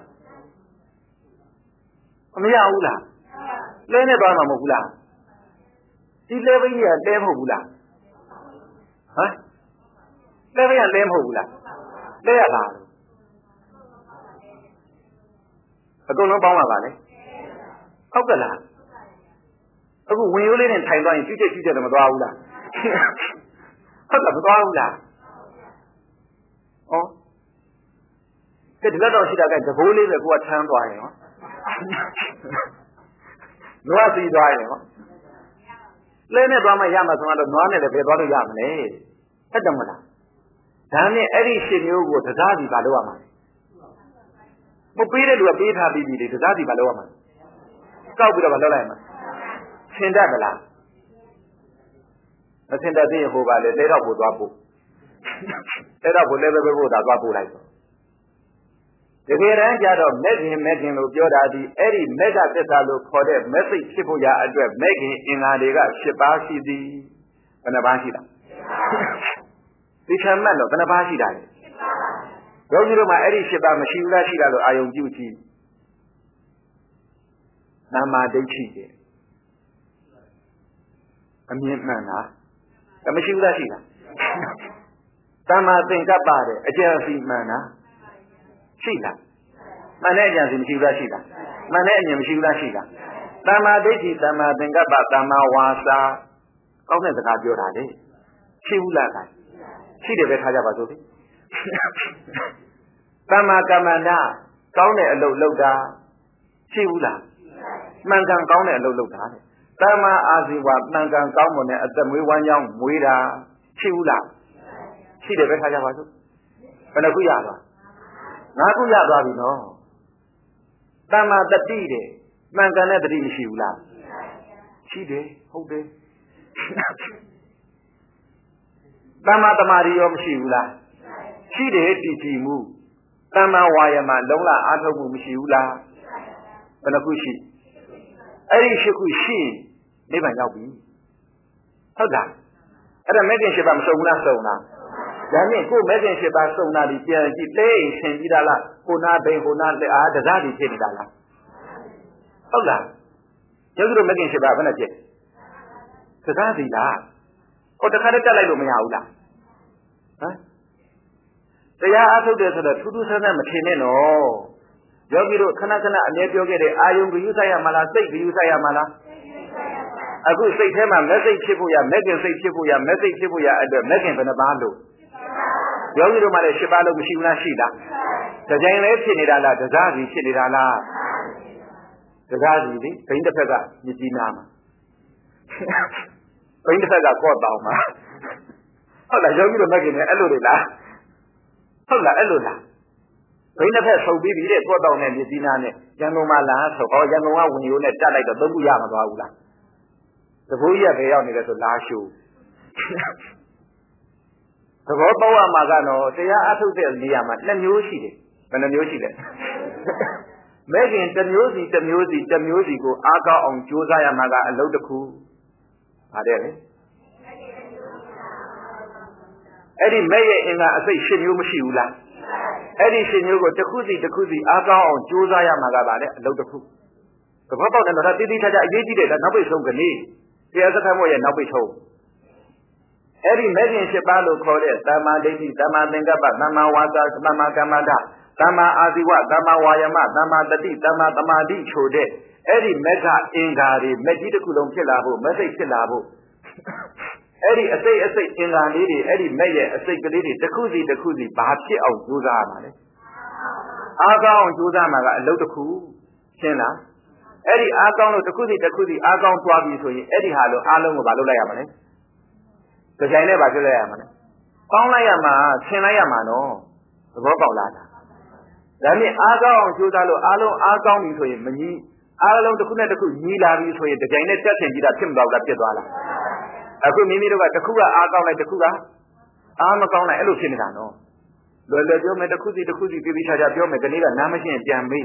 အမရဘူးလားလဲနဲ့သွားမှာမဟုတ်ဘူးလားဒီလဲဘိန်းကြီးကလဲမဟုတ်ဘူးလားဟမ်လဲဘိန်းကလဲမဟုတ်ဘူးလားလဲရလားအကုန်လုံးပေါင်းပါပါလေဟုတ်ကလားအခုဝင်ရိုးလေးနဲ့ထိုင်သွားရင်ကျွတ်ကျွတ်ကျွတ်တယ်မသွားဘူးလားဟုတ်လားမသွားဘူးလားဩကဲဒီလောက်တော့ရှိတာကတဘိုးလေးပဲကိုကထမ်းသွားရင်ဟောနွားစီသွားရင်ဟောလဲနဲ့သွားမှရမှာဆိုတော့နွားနဲ့လည်းဘယ်သွားလို့ရမလဲဟုတ်တယ်မလားဒါနဲ့အဲ့ဒီရှင်မျိုးကိုတရားစီပါလို့ရမှာမပေးတဲ့လူကပေးထားပြီးပြီလေတရားစီပါလို့ရမှာကောက်ပြီးတော့မလုပ်လိုက်မှာဆင်တတ်မလားမဆင်တတ်သေးရင်ဟိုပါလေတဲတော့ပို့သွားပို့တဲတော့ပို့လည်းပဲပို့တာသွားပို့လိုက်တော့တကယ်တမ်းကျတော့မက်ခင်မက်ခင်လို့ပြောတာဒီအဲ့ဒီမက်ကသစ္စာလို့ခေါ်တဲ့မက်စိတ်ဖြစ်ဖို့ရာအတွက်မက်ခင်အင်္ဂါတွေက၈ပါးရှိသည်ဘယ်နှပါးရှိတာဒီချမ်းမတ်လို့ဘယ်နှပါးရှိတာလဲယောဂီတို့မှာအဲ့ဒီ၈ပါးမရှိဘူးလားရှိတာလို့အာယုံပြုကြည့်နာမဒိဋ္ဌိတယ်အမြင်မှန်လားဒါမရှိဘူးလားရှိလားတမ္မာသင်္ကပ္ပတယ်အကျဉ်းစီမှန်လားရှိလားမှန်တဲ့အကျဉ်းစီမရှိဘူးလားရှိလားမှန်တဲ့အမြင်မရှိဘူးလားရှိလားတမ္မာဒိဋ္ဌိတမ္မာသင်္ကပ္ပတမ္မာဝါစာကောင်းတဲ့စကားပြောတာလေရှိဘူးလားခိုင်ရှိတယ်ပဲထားကြပါစို့လေတမ္မာကမ္မန္တကောင်းတဲ့အလုပ်လုပ်တာရှိဘူးလားမှန်ကန်ကောင်းတဲ့အလုပ်လုပ်တာတဲ့တမ္မာအာဇီဝမှန်ကန်ကောင်းမွန်တဲ့အသက်မွေးဝမ်းကြောင်းမွေးတာရှိဘူးလားရှိတယ်ပဲထားကြပါစို့ဘယ်နှခုရသွားငါးခုရသွားပြီနော်တမ္မာတတိတဲ့မှန်ကန်တဲ့တတိမရှိဘူးလားရှိတယ်ဟုတ်တယ်တမ္မာတမာရီရောမရှိဘူးလားရှိတယ်တည်ကြည်မှုတမ္မာဝါယမလုံလအားထုတ်မှုမရှိဘူးလားဘယ်နှခုရှိအဲ့ဒီရှိခုရှိနိဗ္ဗာန်ရောက်ပြီဟုတ်လားအဲ့ဒါမဲ့ခင်ရှိပါမစုံဘူးလားစုံလားဒါနဲ့ကိုမဲ့ခင်ရှိပါစုံတာဒီပြန်ကြည့်လဲဆင်ကြည့်တာလားကိုနာဘိန်ကိုနာလက်အားတစားဒီဖြစ်နေတာလားဟုတ်လားကျုပ်တို့မဲ့ခင်ရှိပါဘယ်နဲ့ဖြစ်တစားစီလားဟိုတခါတည်းတက်လိုက်လို့မရဘူးလားဟမ်တရားအားထုတ်တယ်ဆိုတော့ထူးထူးဆန်းဆန်းမထင်နဲ့နော်ယောဂီတို့ခဏခဏအမြဲပြောခဲ့တဲ့အာယုံဂယုဆိုင်ရမလားစိတ်ဂယုဆိုင်ရမလားအခုစိတ်ထဲမှာမက်စိတ်ဖြစ်ဖို့ရမက်ကင်စိတ်ဖြစ်ဖို့ရမက်စိတ်ဖြစ်ဖို့ရအတွက်မက်ကင်ဘယ်နှပါလို့ယောဂီတို့မှလည်း၈ပါးလို့မရှိဘူးလားရှိလားတကြိမ်လည်းဖြစ်နေတာလားတစားစီဖြစ်နေတာလားတစားစီလေဘိန်းတစ်ဖက်ကမြည်ကြီးနာမှာဘိန်းတစ်ဖက်ကကော့တောင်မှာဟုတ်လားယောဂီတို့မက်ကင်နဲ့အဲ့လိုတွေလားဟုတ်လားအဲ့လိုလားဘိန်းတစ်ဖက်ဆုပ်ပြီးပြီတဲ့ကော့တောင်နဲ့မြည်ကြီးနာနဲ့ရန်ကုန်မှာလားဆိုဟောရန်ကုန်ကဝင်ရိုးနဲ့တက်လိုက်တော့သုံးခုရမှာသွားဘူးလားသဘောကြီးကဘယ်ရောက်နေလဲဆိုလာရှုသဘောပေါက်ရမှာကတော့တရားအထုတ်တဲ့နေရာမှာနှစ်မျိုးရှိတယ်ဘယ်နှမျိုးရှိလဲမဲ့ခင်တစ်မျိုးစီတစ်မျိုးစီတစ်မျိုးစီကိုအားကောင်းအောင်ကြိုးစားရမှာကအလုပ်တစ်ခုပါတယ်လေအဲ့ဒီမဲ့ရဲ့အင်္ဂါအစိတ်၈မျိုးမရှိဘူးလား Eddie Shinugo, the Kuzi, the Kuzi, Aga on Josaya Magabane, a lot of food. The Papa and the Titi Taja, Yeti, that nobody so can eat. There's a time where nobody so. Eddie Median Shibalo called it, Dama Deti, Dama Dengaba, Dama Wata, Dama Gamada, Dama Aziwa, Dama Wayama, Dama Dati, Dama Damadi, Chode, Eddie Mega Ingari, Mediculum Kilabo, Message Kilabo. Eddie, a say, a say, in a lady, Eddie Mayer, a say, the lady, the Kuzi, the Kuzi, Bachi of Juzama. Aga on Juzama, a load of cool, Chena. Eddie Agon of the Kuzi, the Kuzi, Agon Twabi, so Eddie Hallo, Alum of Alayamane. The China Bajalayamane. Paulayama, Chenayamano, the Robalata. That means Aga on Juzalo, Alo, Agon, so you, Mani, Alon the Kuna, the Kuzila, so the China Church and the Timba of Kedwala. Aku mimi tu kata kuga, agak nak kuga, am kau nak elu sini kan? Lalu dia mereka kuzi, tu kuzi, pilih saja dia mereka ni kan nama sini jambi.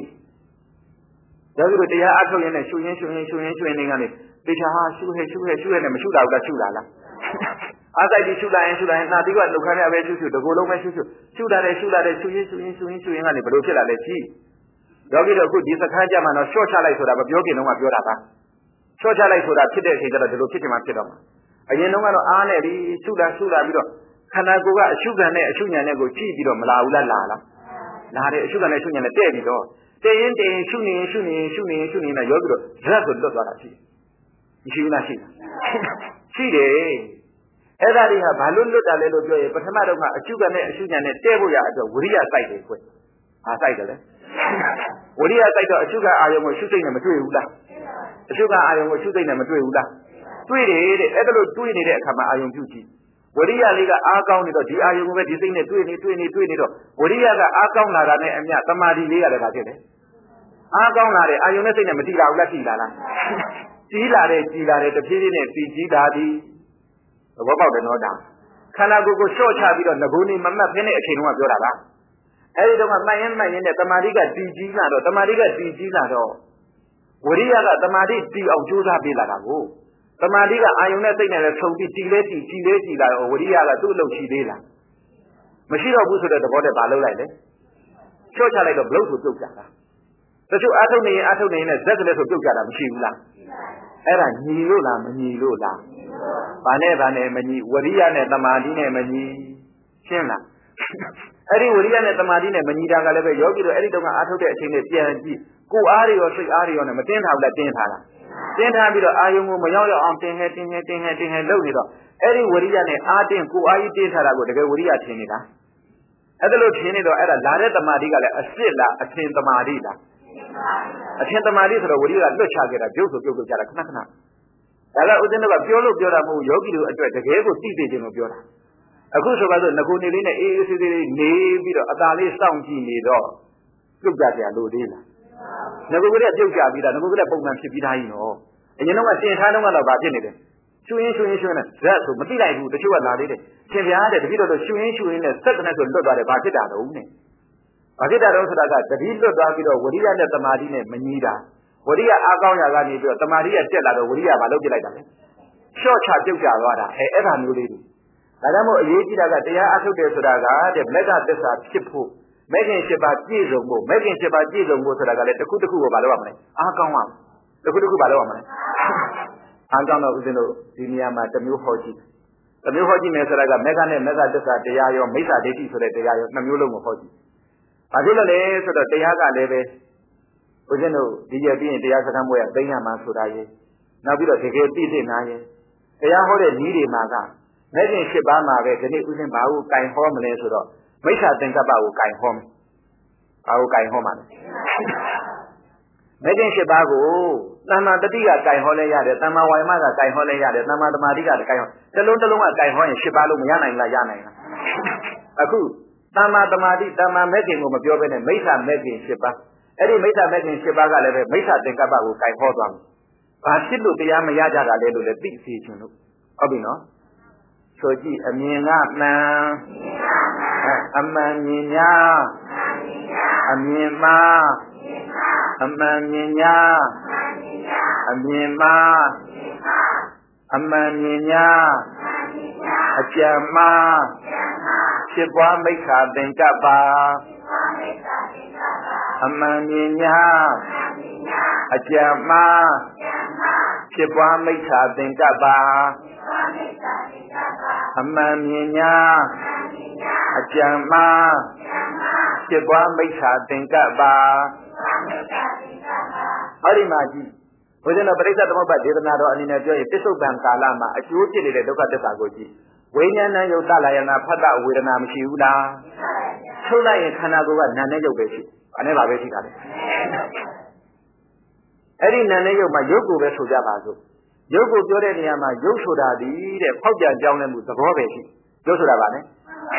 Jadi tu dia asal ni, suyen, suyen, suyen, suyen ni kan ni. Bisa ha, suhe, suhe, suhe ni mesti sudah sudah sudah lah. Asal di sudah yang sudah yang nanti kan lukaran apa susu, tu golong apa susu, sudah ada sudah ada suyen, suyen, suyen, suyen kan ni perlu cila leci. Jadi tu aku di sekarang mana show chalai sudah, berjogi nama berjogi apa? Show chalai sudah, kita kita dah dulu kita macam mana? Ayen nong ano ane di sudah sudah biro. Karena gua sudah ne sunya ne gua ciri biro melaula lala. Nah ada sudah ne sunya ne teh biro. Teh teh suni suni suni suni na yo biro. Jelas betul tu orang ciri. Ciri na ciri. Ciri. Ada dia balun lu dah lelu joye. Pertama orang sudah ne sunya ne teh boleh ada. Wuriya side deh kau. Ah side deh. Wuriya side tu sudah ayam sudah ne macam itu lah. Sudah ayam sudah ne macam itu lah. Tuh ini, itu lo tuh ini deh, kama ayam cuci. Wariya liga akau ni tu, dia ayam tu di sini, tuh ini, tuh ini, tuh ini tu. Wariya ga akau nara ni, emnya tamari liga ada kata deh. Akau nara, ayam ni sini mesti lau lah cila lah. Cila deh, cila deh, tapi ini piji dadi. Apa deh noda. Karena gua show cabi tu, nabuni mama pene ekinu apa orang lah. Eh itu kan main main ni, tamari ga piji lah tu, tamari ga piji lah tu. Wariya ga tamari di awjuda bila kagu. Tamari ka ayam na say na sauti chile chi chile chi la wariya ka tu lo chi de la. Mashi ro bu so de tabo de ba lo lai le. Chot cha lai do blow so pyok ja la. Tachu a thau ne a thau ne ne zat le so pyok ja la mashi bu la. Ai da nyi lo la ma nyi lo la. Ba ne ba ne ma nyi wariya ne tamari ne ma nyi. Shin la. အဲ့ဒီဝရိယနဲ့တမာတိနဲ့မညီတာကလည်းပဲယောဂီတို့အဲ့ဒီတုန်းကအားထုတ်တဲ့အချိန်နဲ့ပြန်ကြည့်ကိုအားတွေရောစိတ်အားတွေရောနဲ့မတင်းထားဘူးလားတင်းထားတာတင်းထားပြီးတော့အာယုံကိုမရောက်ရောက်အောင်တင်းဟဲတင်းဟဲတင်းဟဲတင်းဟဲလုပ်နေတော့အဲ့ဒီဝရိယနဲ့အားတင်းကိုအားကြီးတင်းထားတာကိုတကယ်ဝရိယထင်နေတာအဲ့ဒါလို့ထင်နေတော့အဲ့ဒါလာတဲ့တမာတိကလည်းအစစ်လားအထင်တမာတိလားအထင်တမာတိဆိုတော့ဝရိယကလွတ်ချခဲ့တာပြုတ်ဆိုပြုတ်လို့ကြတာခဏခဏဒါကဥစဉ်တော့ပြောလို့ပြောတာမဟုတ်ယောဂီတို့အတွက်တကယ်ကိုသိသိခြင်းလို့ပြောတာအခုဆိုပါစို့ငကိုနေလေးနဲ့အေးအေးဆေးဆေးလေးနေပြီးတော့အသာလေးစောင့်ကြည့်နေတော့ပြုတ်ကြကြလို့သေးလားငကိုကလေးပြုတ်ကြပြီးတာငကိုကလေးပုံမှန်ဖြစ်ပြီးသားကြီးနော်အရင်တော့ကတင်ထားတော့ကတော့ဗာဖြစ်နေတယ်ရှူရင်းရှူရင်းရှူရင်းနဲ့ဇက်ဆိုမသိလိုက်ဘူးတချို့ကလာသေးတယ်ရှင်ပြားတဲ့တတိတော်ရှူရင်းရှူရင်းနဲ့စက်ကနေဆိုလွတ်သွားတယ်ဗာဖြစ်တာတော့နဲ့ဗာဖြစ်တာတော့ဆိုတာကတတိလွတ်သွားပြီးတော့ဝရိယနဲ့တမာတိနဲ့မညီတာဝရိယအားကောင်းရာကနေပြီးတော့တမာတိကတက်လာတော့ဝရိယကဘာလုပ်ပြလိုက်တာလဲရှော့ချပြုတ်ကြသွားတာအဲအဲ့ဒါမျိုးလေးတွေဒါကြောင့်မို့အရေးကြီးတာကတရားအထုတ်တယ်ဆိုတာကတဲ့မေတ္တာသစ္စာဖြစ်ဖို့မဲ့ခင်ရှိပါပြည့်စုံဖို့မဲ့ခင်ရှိပါပြည့်စုံဖို့ဆိုတာကလည်းတစ်ခုတစ်ခုကိုမလုပ်ရမလဲအားကောင်းပါတစ်ခုတစ်ခုမလုပ်ရမလဲအားကောင်းတော့ဦးဇင်းတို့ဒီနေရာမှာတစ်မျိုးဟောကြည့်တစ်မျိုးဟောကြည့်မယ်ဆိုတာကမေဃနဲ့မေဃသစ္စာတရားရောမိစ္ဆာဒိဋ္ဌိဆိုတဲ့တရားရောနှစ်မျိုးလုံးကိုဟောကြည့်ဘာဖြစ်လို့လဲဆိုတော့တရားကလည်းပဲဦးဇင်းတို့ဒီရပြီးရင်တရားစခန်းဘွဲကသိမ်းရမှာဆိုတာရေနောက်ပြီးတော့တကယ်ပြည့်စုံနာရေတရားဟောတဲ့ဤတွေမှာကမဲ့ခင်၈ပါးမှာပဲဒီနေ့ဥစဉ်ဘာကိုကင်ဟောမလဲဆိုတော့မိစ္ဆာသင်္ကပ္ပကိုကင်ဟောမယ်။ဘာကိုကင်ဟောမှာလဲ။မဲ့ခင်၈ပါးကိုသမ္မာတတိကကင်ဟောလဲရတယ်သမ္မာဝါယမကကင်ဟောလဲရတယ်သမ္မာသမာဓိကကင်ဟောတလုံးတလုံးကကင်ဟောရင်၈ပါးလုံးမရနိုင်လားရနိုင်လား။အခုသမ္မာသမာဓိသမ္မာမဲ့ခင်ကိုမပြောဘဲနဲ့မိစ္ဆာမဲ့ခင်၈ပါးအဲ့ဒီမိစ္ဆာမဲ့ခင်၈ပါးကလည်းပဲမိစ္ဆာသင်္ကပ္ပကိုကင်ဟောသွားမယ်။ဘာဖြစ်လို့တရားမရကြတာလဲလို့လည်းသိစေချင်လို့ဟုတ်ပြီနော်။ဆိုကြည့်အမြင်ကမှန်အမှန်မြင်ညာအမြင်မှားအမှန်မြင်ညာအမြင်မှားအမှန်မြင်ညာအကြံမှားဖြစ်ပွားမိစ္ဆာသင်္ကပ္ပအမှန်မြင်ညာအကြံမှားဖြစ်ပွားမိစ္ဆာသင်္ကပ္ပအမှန်မြင်ညာအကြံမှားဖြစ်ပွားမိစ္ဆာသင်္ကပ္ပအဲ့ဒီမှာကြည့်ဘုရားတော်ပရိစ္ဆေသမုပ္ပါဒေသနာတော်အနေနဲ့ပြောရင်ပစ္စုပန်ကာလမှာအကျိုးဖြစ်နေတဲ့ဒုက္ခသစ္စာကိုကြည့်ဝိညာဏယုတ်တလာယနာဖတ်တဝေဒနာမရှိဘူးလားထုတ်လိုက်ရင်ခန္ဓာကိုယ်ကနာနဲ့ယုတ်ပဲရှိအဲ့ဒါပဲရှိတာလေအဲ့ဒီနာနဲ့ယုတ်မှာယုတ်ကိုပဲဆိုကြပါစို့ယုတ်ကိုပြောတဲ့နေရာမှာယုတ်ဆိုတာဒီတဲ့ဖောက်ပြန်ကြောင်းလဲမှုသဘောပဲရှိယုတ်ဆိုတာပါနဲ့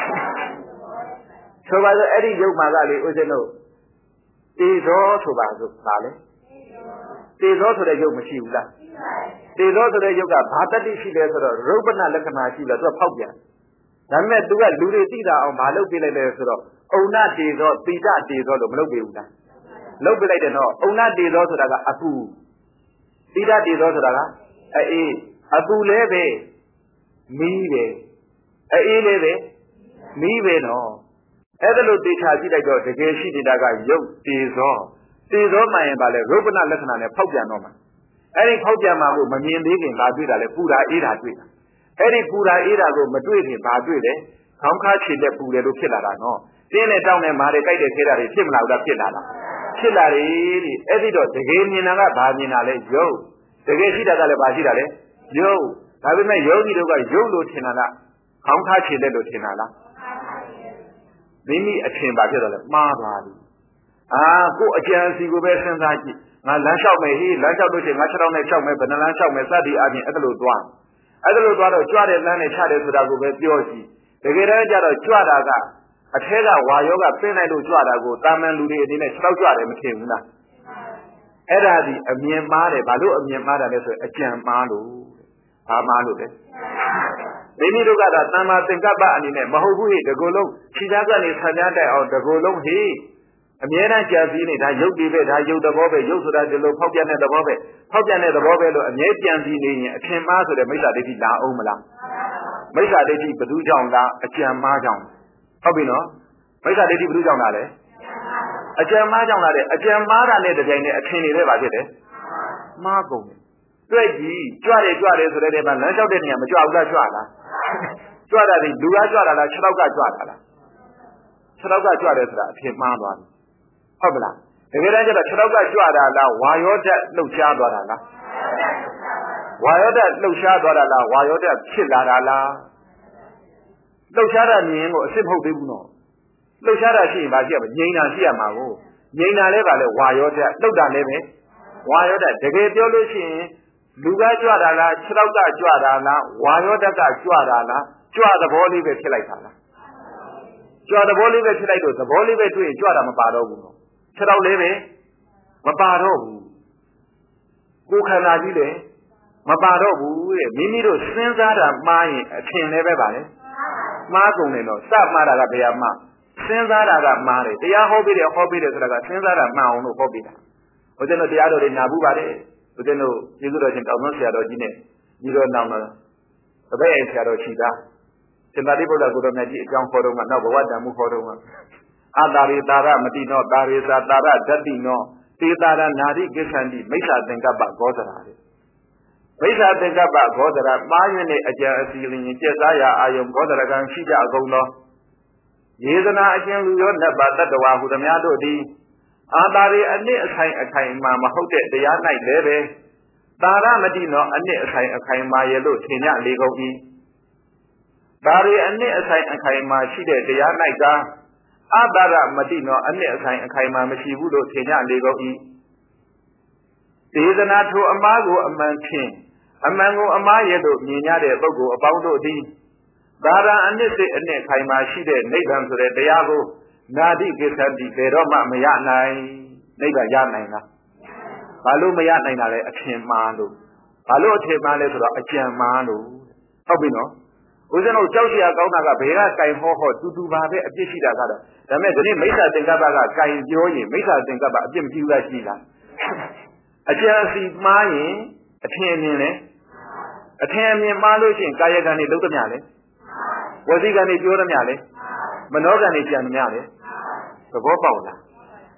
ဆိုပါစို့အဲ့ဒီယုတ်မှာကလေဦးဇင်းတို့တေဇောဆိုပါစို့ပါလေတေဇောဆိုတဲ့ယုတ်မရှိဘူးလားတေဇောဆိုတဲ့ယုတ်ကဘာတတိရှိလဲဆိုတော့ရုပ်ပနလက္ခဏာရှိလို့သူကဖောက်ပြန်ဒါပေမဲ့သူကလူတွေသိတာအောင်မလုပ်ပြလိုက်လဲဆိုတော့အုံနာတေဇောတိတတေဇောလို့မလုပ်ပြဘူးလားလုပ်ပြလိုက်တယ်နော်အုံနာတေဇောဆိုတာကအပူတိတတေဇောဆိုတာကအေးအပူလဲပဲမီးပဲအေးလေးပဲမီးပဲနော်အဲ့ဒါလို့တေချာကြည့်လိုက်တော့တကယ်ရှိနေတာကယုတ်တေဇောတေဇောမှန်ရင်ပါလေရုပ်ပနလက္ခဏာနဲ့ဖောက်ပြန်တော့မှာအဲ့ဒီဖောက်ပြန်မှာကိုမမြင်သေးခင်ဘာတွေ့တာလဲပူတာအေးတာတွေ့တာအဲ့ဒီပူတာအေးတာကိုမတွေ့ခင်ဘာတွေ့လဲခေါင်းခါခြေလက်ပူတယ်လို့ဖြစ်လာတာနော်တင်းနဲ့တောင်းနဲ့မာတွေကြိုက်တယ်ခဲတာတွေဖြစ်မလာဘူးလားဖြစ်လာတာဖြစ်လာတယ်ဒီအဲ့ဒီတော့တကယ်မြင်တာကဘာမြင်တာလဲယုတ်တကယ်ရှိတာကလည်းဘာရှိတာလဲယုတ်ဒါပေမဲ့ယောဂီတို့ကယုတ်လို့ထင်တာလားခေါင်းခါခြေလက်လို့ထင်တာလားမိမိအထင်ပါဖြစ်တော့လဲမှားသွားပြီအာကိုအကြံစီကိုပဲစဉ်းစားကြည့်ငါလမ်းလျှောက်မယ်ဟေးလမ်းလျှောက်လို့ရှိရင်ငါခြေထောက်နဲ့လျှောက်မယ်ဘယ်နှလမ်းလျှောက်မယ်စသည်အပြင်အဲ့ဒါလို့သွားအဲ့ဒါလို့သွားတော့ကြွတဲ့လမ်းနဲ့ချတယ်ဆိုတာကိုပဲပြောကြည့်တကယ်တမ်းကျတော့ကြွတာကအထဲကဝါယောကပင်းလိုက်လို့ကြွတာကိုတာမန်လူတွေအနေနဲ့ခြေထောက်ကြွတယ်မထင်ဘူးလားအဲ့ဒါဒီအမြင်မှားတယ်ဘာလို့အမြင်မှားတာလဲဆိုရင်အကြံမှားလို့ဘာမှားလို့လဲမိမိတို့ကတော့တမ္မာသင်္ကပ္ပအနေနဲ့မဟုတ်ဘူးဟေ့တကူလုံးခြေသားကနေဆံပြတိုက်အောင်တကူလုံးဟေ့အမြဲတမ်းကြံစည်နေတာရုပ်တွေပဲဒါရုပ်သဘောပဲရုပ်ဆိုတာဒီလိုဖောက်ပြန်တဲ့သဘောပဲဖောက်ပြန်တဲ့သဘောပဲလို့အမြဲကြံစည်နေရင်အထင်မှားဆိုတဲ့မိစ္ဆာဒိဋ္ဌိလာအောင်မလားမိစ္ဆာဒိဋ္ဌိဘယ်သူကြောင့်လားအကြံမှားကြောင့်ဟုတ်ပြီနော်မိစ္ဆာဒိဋ္ဌိဘယ်သူကြောင့်လားလဲအကြံမှားကြောင့်လားတဲ့အကြံမှားတာနဲ့တပြိုင်တည်းအထင်တွေပဲပါဖြစ်တယ်မှားကုန်တယ်တွေ့ကြည့်ကြွတယ်ကြွတယ်ဆိုတဲ့နေရာမှာလမ်းလျှောက်တဲ့နေရာမကြွဘူးလားကြွလားကြွတာဒီလူကကြွတာလားခြေထောက်ကကြွတာလားခြေထောက်ကကြွတယ်ဆိုတာအထင်မှားသွားပြီဟုတ်ကလားတကယ်တမ်းကျတော့ခြေထောက်ကကြွတာလားဝါယောဓာတ်လှုပ်ရှားသွားတာလားဝါယောဓာတ်လှုပ်ရှားသွားတာလားဝါယောဓာတ်ဖြစ်လာတာလားလှုပ်ရှားတာမြင်ကိုအစ်စ်မဟုတ်သေးဘူးနော်လှုပ်ရှားတာရှိရင်ဘာရှိရမလဲငြိမ်တာရှိရမှာကိုငြိမ်တာလည်းပါလေဝါယောဓာတ်လှုပ်တာလည်းပဲဝါယောဓာတ်တကယ်ပြောလို့ရှိရင်လူကကြွတာလားခြေထောက်ကကြွတာလားဝါယောဓာတ်ကကြွတာလားကြွသဘောလေးပဲဖြစ်လိုက်တာလားကြွသဘောလေးပဲဖြစ်လိုက်တော့သဘောလေးပဲတွေ့ရင်ကြွတာမပါတော့ဘူးနော်ခြေထောက်လေးပဲမပါတော့ဘူးကိုယ်ခန္ဓာကြီးလည်းမပါတော့ဘူးတဲ့မိမိတို့စဉ်းစားတာမှားရင်အထင်လည်းပဲပါလေမှားကုန်တယ်တော့စမှားတာကတရားမှားစဉ်းစားတာကမှားတယ်တရားဟောပြီးတယ်ဟောပြီးတယ်ဆိုတာကစဉ်းစားတာမှန်အောင်လို့ဟောပြီးတာဘုရားတို့တရားတော်တွေနာဘူးပါတယ်ဘုရားတို့ကျေးဇူးတော်ရှင်တောင်တော်ဆရာတော်ကြီးနဲ့ညီတော်နောင်တော်တပည့်ဆရာတော်ရှိတာရှင်သာရိပုတ္တရာကိုတော်မြတ်ကြီးအကြောင်းဟောတော်မှာနောက်ဘဝတန်မှုဟောတော်မှာအတာရိတာရမတိနောတာရိသာတာရဓတ္တိနောသေတာရနာရိကိစ္ဆန္တိမိစ္ဆာသင်္ကပ္ပဂောဒရာတဲ့မိစ္ဆာသင်္ကပ္ပဂောဒရာမှားယွင်းတဲ့အကြံအစီလင်ကျက်သားရာအာယုံဂောဒရကံရှိကြအကုန်သောယေသနာအကျဉ်လူရောနတ်ပါတတ္တဝါဟုသမျှတို့သည်အာတာရိအနစ်အခိုင်အခိုင်မှမဟုတ်တဲ့တရား၌လည်းပဲတာရမတိနောအနစ်အခိုင်အခိုင်မှရဲ့လို့ထင်ကြလေကုန်၏ဒါရီအနစ်အခိုင်အခိုင်မှရှိတဲ့တရား၌ကအတာရမတိနောအနစ်အခိုင်အခိုင်မှမရှိဘူးလို့ထင်ကြလေကုန်၏ဒေသနာထိုအမှားကိုအမှန်ဖြင့်အမှန်ကိုအမှားရဲ့လို့မြင်ရတဲ့ပုဂ္ဂိုလ်အပေါင်းတို့သည်ဒါရအနစ်စိတ်အနစ်ခိုင်မှရှိတဲ့နိဗ္ဗာန်ဆိုတဲ့တရားကိုနာတိကိစ္စတိဘယ်တော့မှမရနိုင်နိဗ္ဗာန်ရနိုင်လားဘာလို့မရနိုင်တာလဲအထင်မှားလို့ဘာလို့အထင်မှားလဲဆိုတော့အကြံမှားလို့ဟုတ်ပြီနော်ဦးဇင်းတို့ကြောက်เสียကောင်းတာကဘယ်ကကင်ဟောဟောတူတူပါပဲအပြစ်ရှိတာကတော့ဒါပေမဲ့ဒီနေ့မိစ္ဆာသင်္ကပ္ပကကင်ပြောရင်မိစ္ဆာသင်္ကပ္ပအပြစ်မကြည့်ဘူးလားရှိလားအကြံစီမှားရင်အထင်အမြင်လဲအထင်အမြင်မှားလို့ရှိရင်ကာယကံတွေလုံးသမျှလဲဝစီကံတွေပြောသမျှလဲမနောကံတွေကြံသမျှလဲသဘောပေါက်လား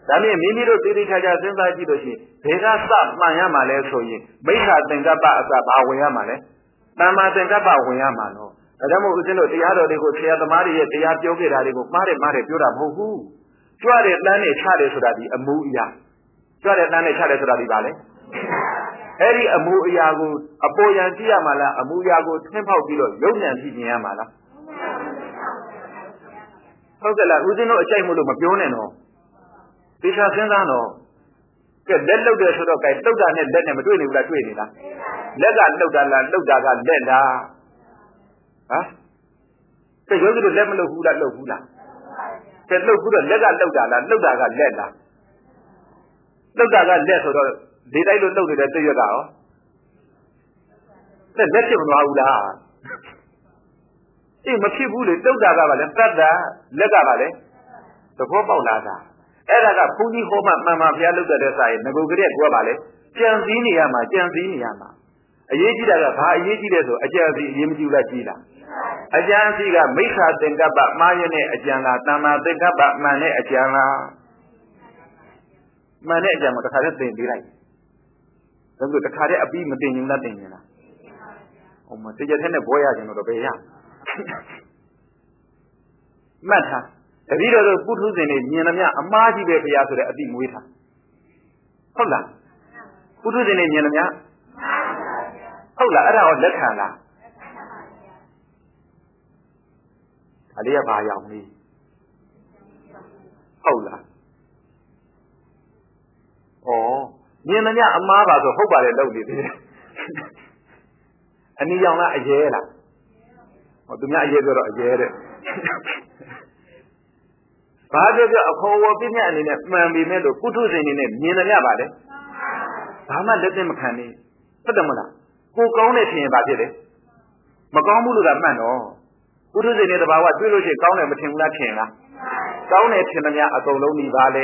ဒါနဲ့မိမိတို့သိသိချာချာစဉ်းစားကြည့်လို့ရှိရင်ဘယ်ကစမှန်ရမှာလဲဆိုရင်မိစ္ဆာသင်္ကပ္ပအစဘာဝင်ရမှာလဲတမ္မာသင်္ကပ္ပဝင်ရမှာနော်ဒါကြောင့်မို့ဦးဇင်းတို့တရားတော်တွေကိုဆရာသမားတွေရဲ့တရားပြောခဲ့တာတွေကိုမှားတယ်မှားတယ်ပြောတာမဟုတ်ဘူးကြွတဲ့တန်းနဲ့ချတယ်ဆိုတာဒီအမှုအရာကြွတဲ့တန်းနဲ့ချတယ်ဆိုတာဒီပါလေအဲ့ဒီအမှုအရာကိုအပေါ်ယံကြည့်ရမှာလားအမှုအရာကိုထင်းဖောက်ပြီးတော့ရုပ်ဉာဏ်ကြည့်မြင်ရမှာလားဟုတ်ကဲ့လားဦးဇင်းတို့အကြိုက်မို့လို့မပြောနဲ့နော်သေချာစဉ်းစားတော့ကဲလက်လုတ်တယ်ဆိုတော့ကဲတုတ်တာနဲ့လက်နဲ့မတွေ့နေဘူးလားတွေ့နေလားလက်ကလှုပ်တာလားလှုပ်တာကလက်လားဟမ်ကဲယောဂီတို့လက်မလှုပ်ဘူးလားလှုပ်ဘူးလားကဲလှုပ်ဘူးတော့လက်ကလှုပ်တာလားလှုပ်တာကလက်လားလှုပ်တာကလက်ဆိုတော့ဒီတိုက်လို့လှုပ်နေတဲ့သိရတာရောလက်လက်ဖြစ်မသွားဘူးလားအေးမဖြစ်ဘူးလေလှုပ်တာကပါလေတတ်တာလက်ကပါလေသဘောပေါက်လားသာအဲ့ဒါကဘုန်းကြီးဟောမှမှန်မှဘုရားလုပ်တဲ့စာရင်ငကိုကလေးကပါလေကြံစည်နေရမှာကြံစည်နေရမှာအရေးကြီးတာကဘာအရေးကြီးလဲဆိုအကြံစီအရေးမကြီးဘူးလားကြီးလားအကြံစီကမိစ္ဆာသင်္ကပ္ပမှားရတဲ့အကြံလားတမ္မာသင်္ကပ္ပမှန်တဲ့အကြံလားမှန်တဲ့အကြံမှာတစ်ခါတည်းသင်ပေးလိုက်ဒါဆိုတစ်ခါတည်းအပြီးမတင်ရင်လားတင်ရင်လားဟိုမတကြတဲ့နဲ့ဘွဲရခြင်းတော့ဘယ်ရမှတ်ထားတတိတော်တို့ပုထုဇဉ်တွေမြင်သမျှအမှားကြီးပဲဘုရားဆိုတဲ့အတိမွေးထားဟုတ်လားပုထုဇဉ်တွေမြင်သမျှဟုတ်လားအဲ့ဒါကိုလက်ခံလားဒါလေးကဘာရောက်နေဟုတ်လားဩမြင်သမျှအမှားပါဆိုဟုတ်ပါတယ်လုပ်နေသေးတယ်အနည်းရောက်လားအရဲလားဟောသူများအရဲပြောတော့အရဲတဲ့ဘာပြောပြောအခေါ်ဝေါ်ပြည့်မြတ်အနေနဲ့မှန်ပြီမဲ့လို့ပုထုဇဉ်တွေနဲ့မြင်သမျှပါလေဘာမှလက်သိမခံနေဟုတ်တယ်မလားကိုကောင်းတဲ့ထင်ရင်ဘာဖြစ်လဲမကောင်းဘူးလို့ကမှတ်တော့ပုထုဇဉ်တွေတဘာဝတွေ့လို့ရှိရင်ကောင်းတယ်မထင်ဘူးလားထင်လားကောင်းတယ်ထင်သမျှအကုန်လုံးဒီပါလေ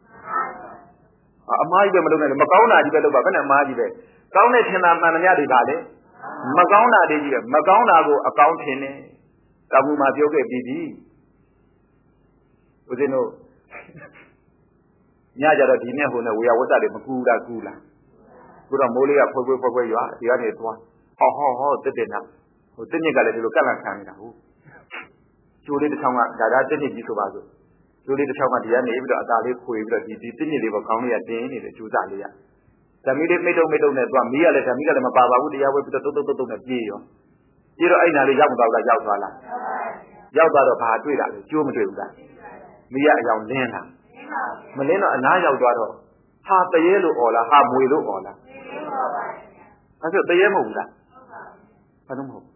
အမှားကြီးပဲမလုပ်နဲ့မကောင်းတာကြီးပဲလုပ်ပါဘယ်နဲ့အမှားကြီးပဲကောင်းတဲ့ထင်တာမှန်သမျှဒီပါလေမကောင်းတာတွေကြီးပဲမကောင်းတာကိုအကောင်းထင်တယ်တောင်မှုမှာပြောခဲ့ပြီးပြီဦးဇင်းတို့ညကြတော့ဒီနေ့ဟိုနဲ့ဝေယဝတ္တတွေမကူတာကူလားခုတော့မိုးလေးကဖွဲဖွဲဖွဲဖွဲရွာဒီကနေသွားဟောဟောဟောတက်တက်နာဟိုတက်ညက်ကလည်းဒီလိုကန့်လန့်ခံနေတာဟုတ်ကျိုးလေးတစ်ချောင်းကဒါဒါတက်ညက်ကြီးဆိုပါစို့ကျိုးလေးတစ်ချောင်းကဒီကနေပြီးတော့အသာလေးခွေပြီးတော့ဒီဒီတက်ညက်လေးပေါ်ခေါင်းလေးကတင်းနေတယ်ကျိုးစားလေးကဓမီလေးမိတ်တုံမိတ်တုံနဲ့သွားမီးကလည်းဓမီကလည်းမပါပါဘူးတရားဝဲပြီးတော့တုတ်တုတ်တုတ်တုတ်နဲ့ပြေးရောပြေးတော့အဲ့နာလေးရောက်မသွားဘူးလားရောက်သွားလားရောက်သွားတော့ဘာတွေ့တာလဲကျိုးမတွေ့ဘူးလားမီးရအယောင်လင်းလားမလင်းတော့အနားရောက်သွားတော့ဟာတရေလို့អော်လားဟာမွေလို့អော်လားအဲ့ဒါတရေမဟုတ်ဘူးလားဘာလို့မဟုတ်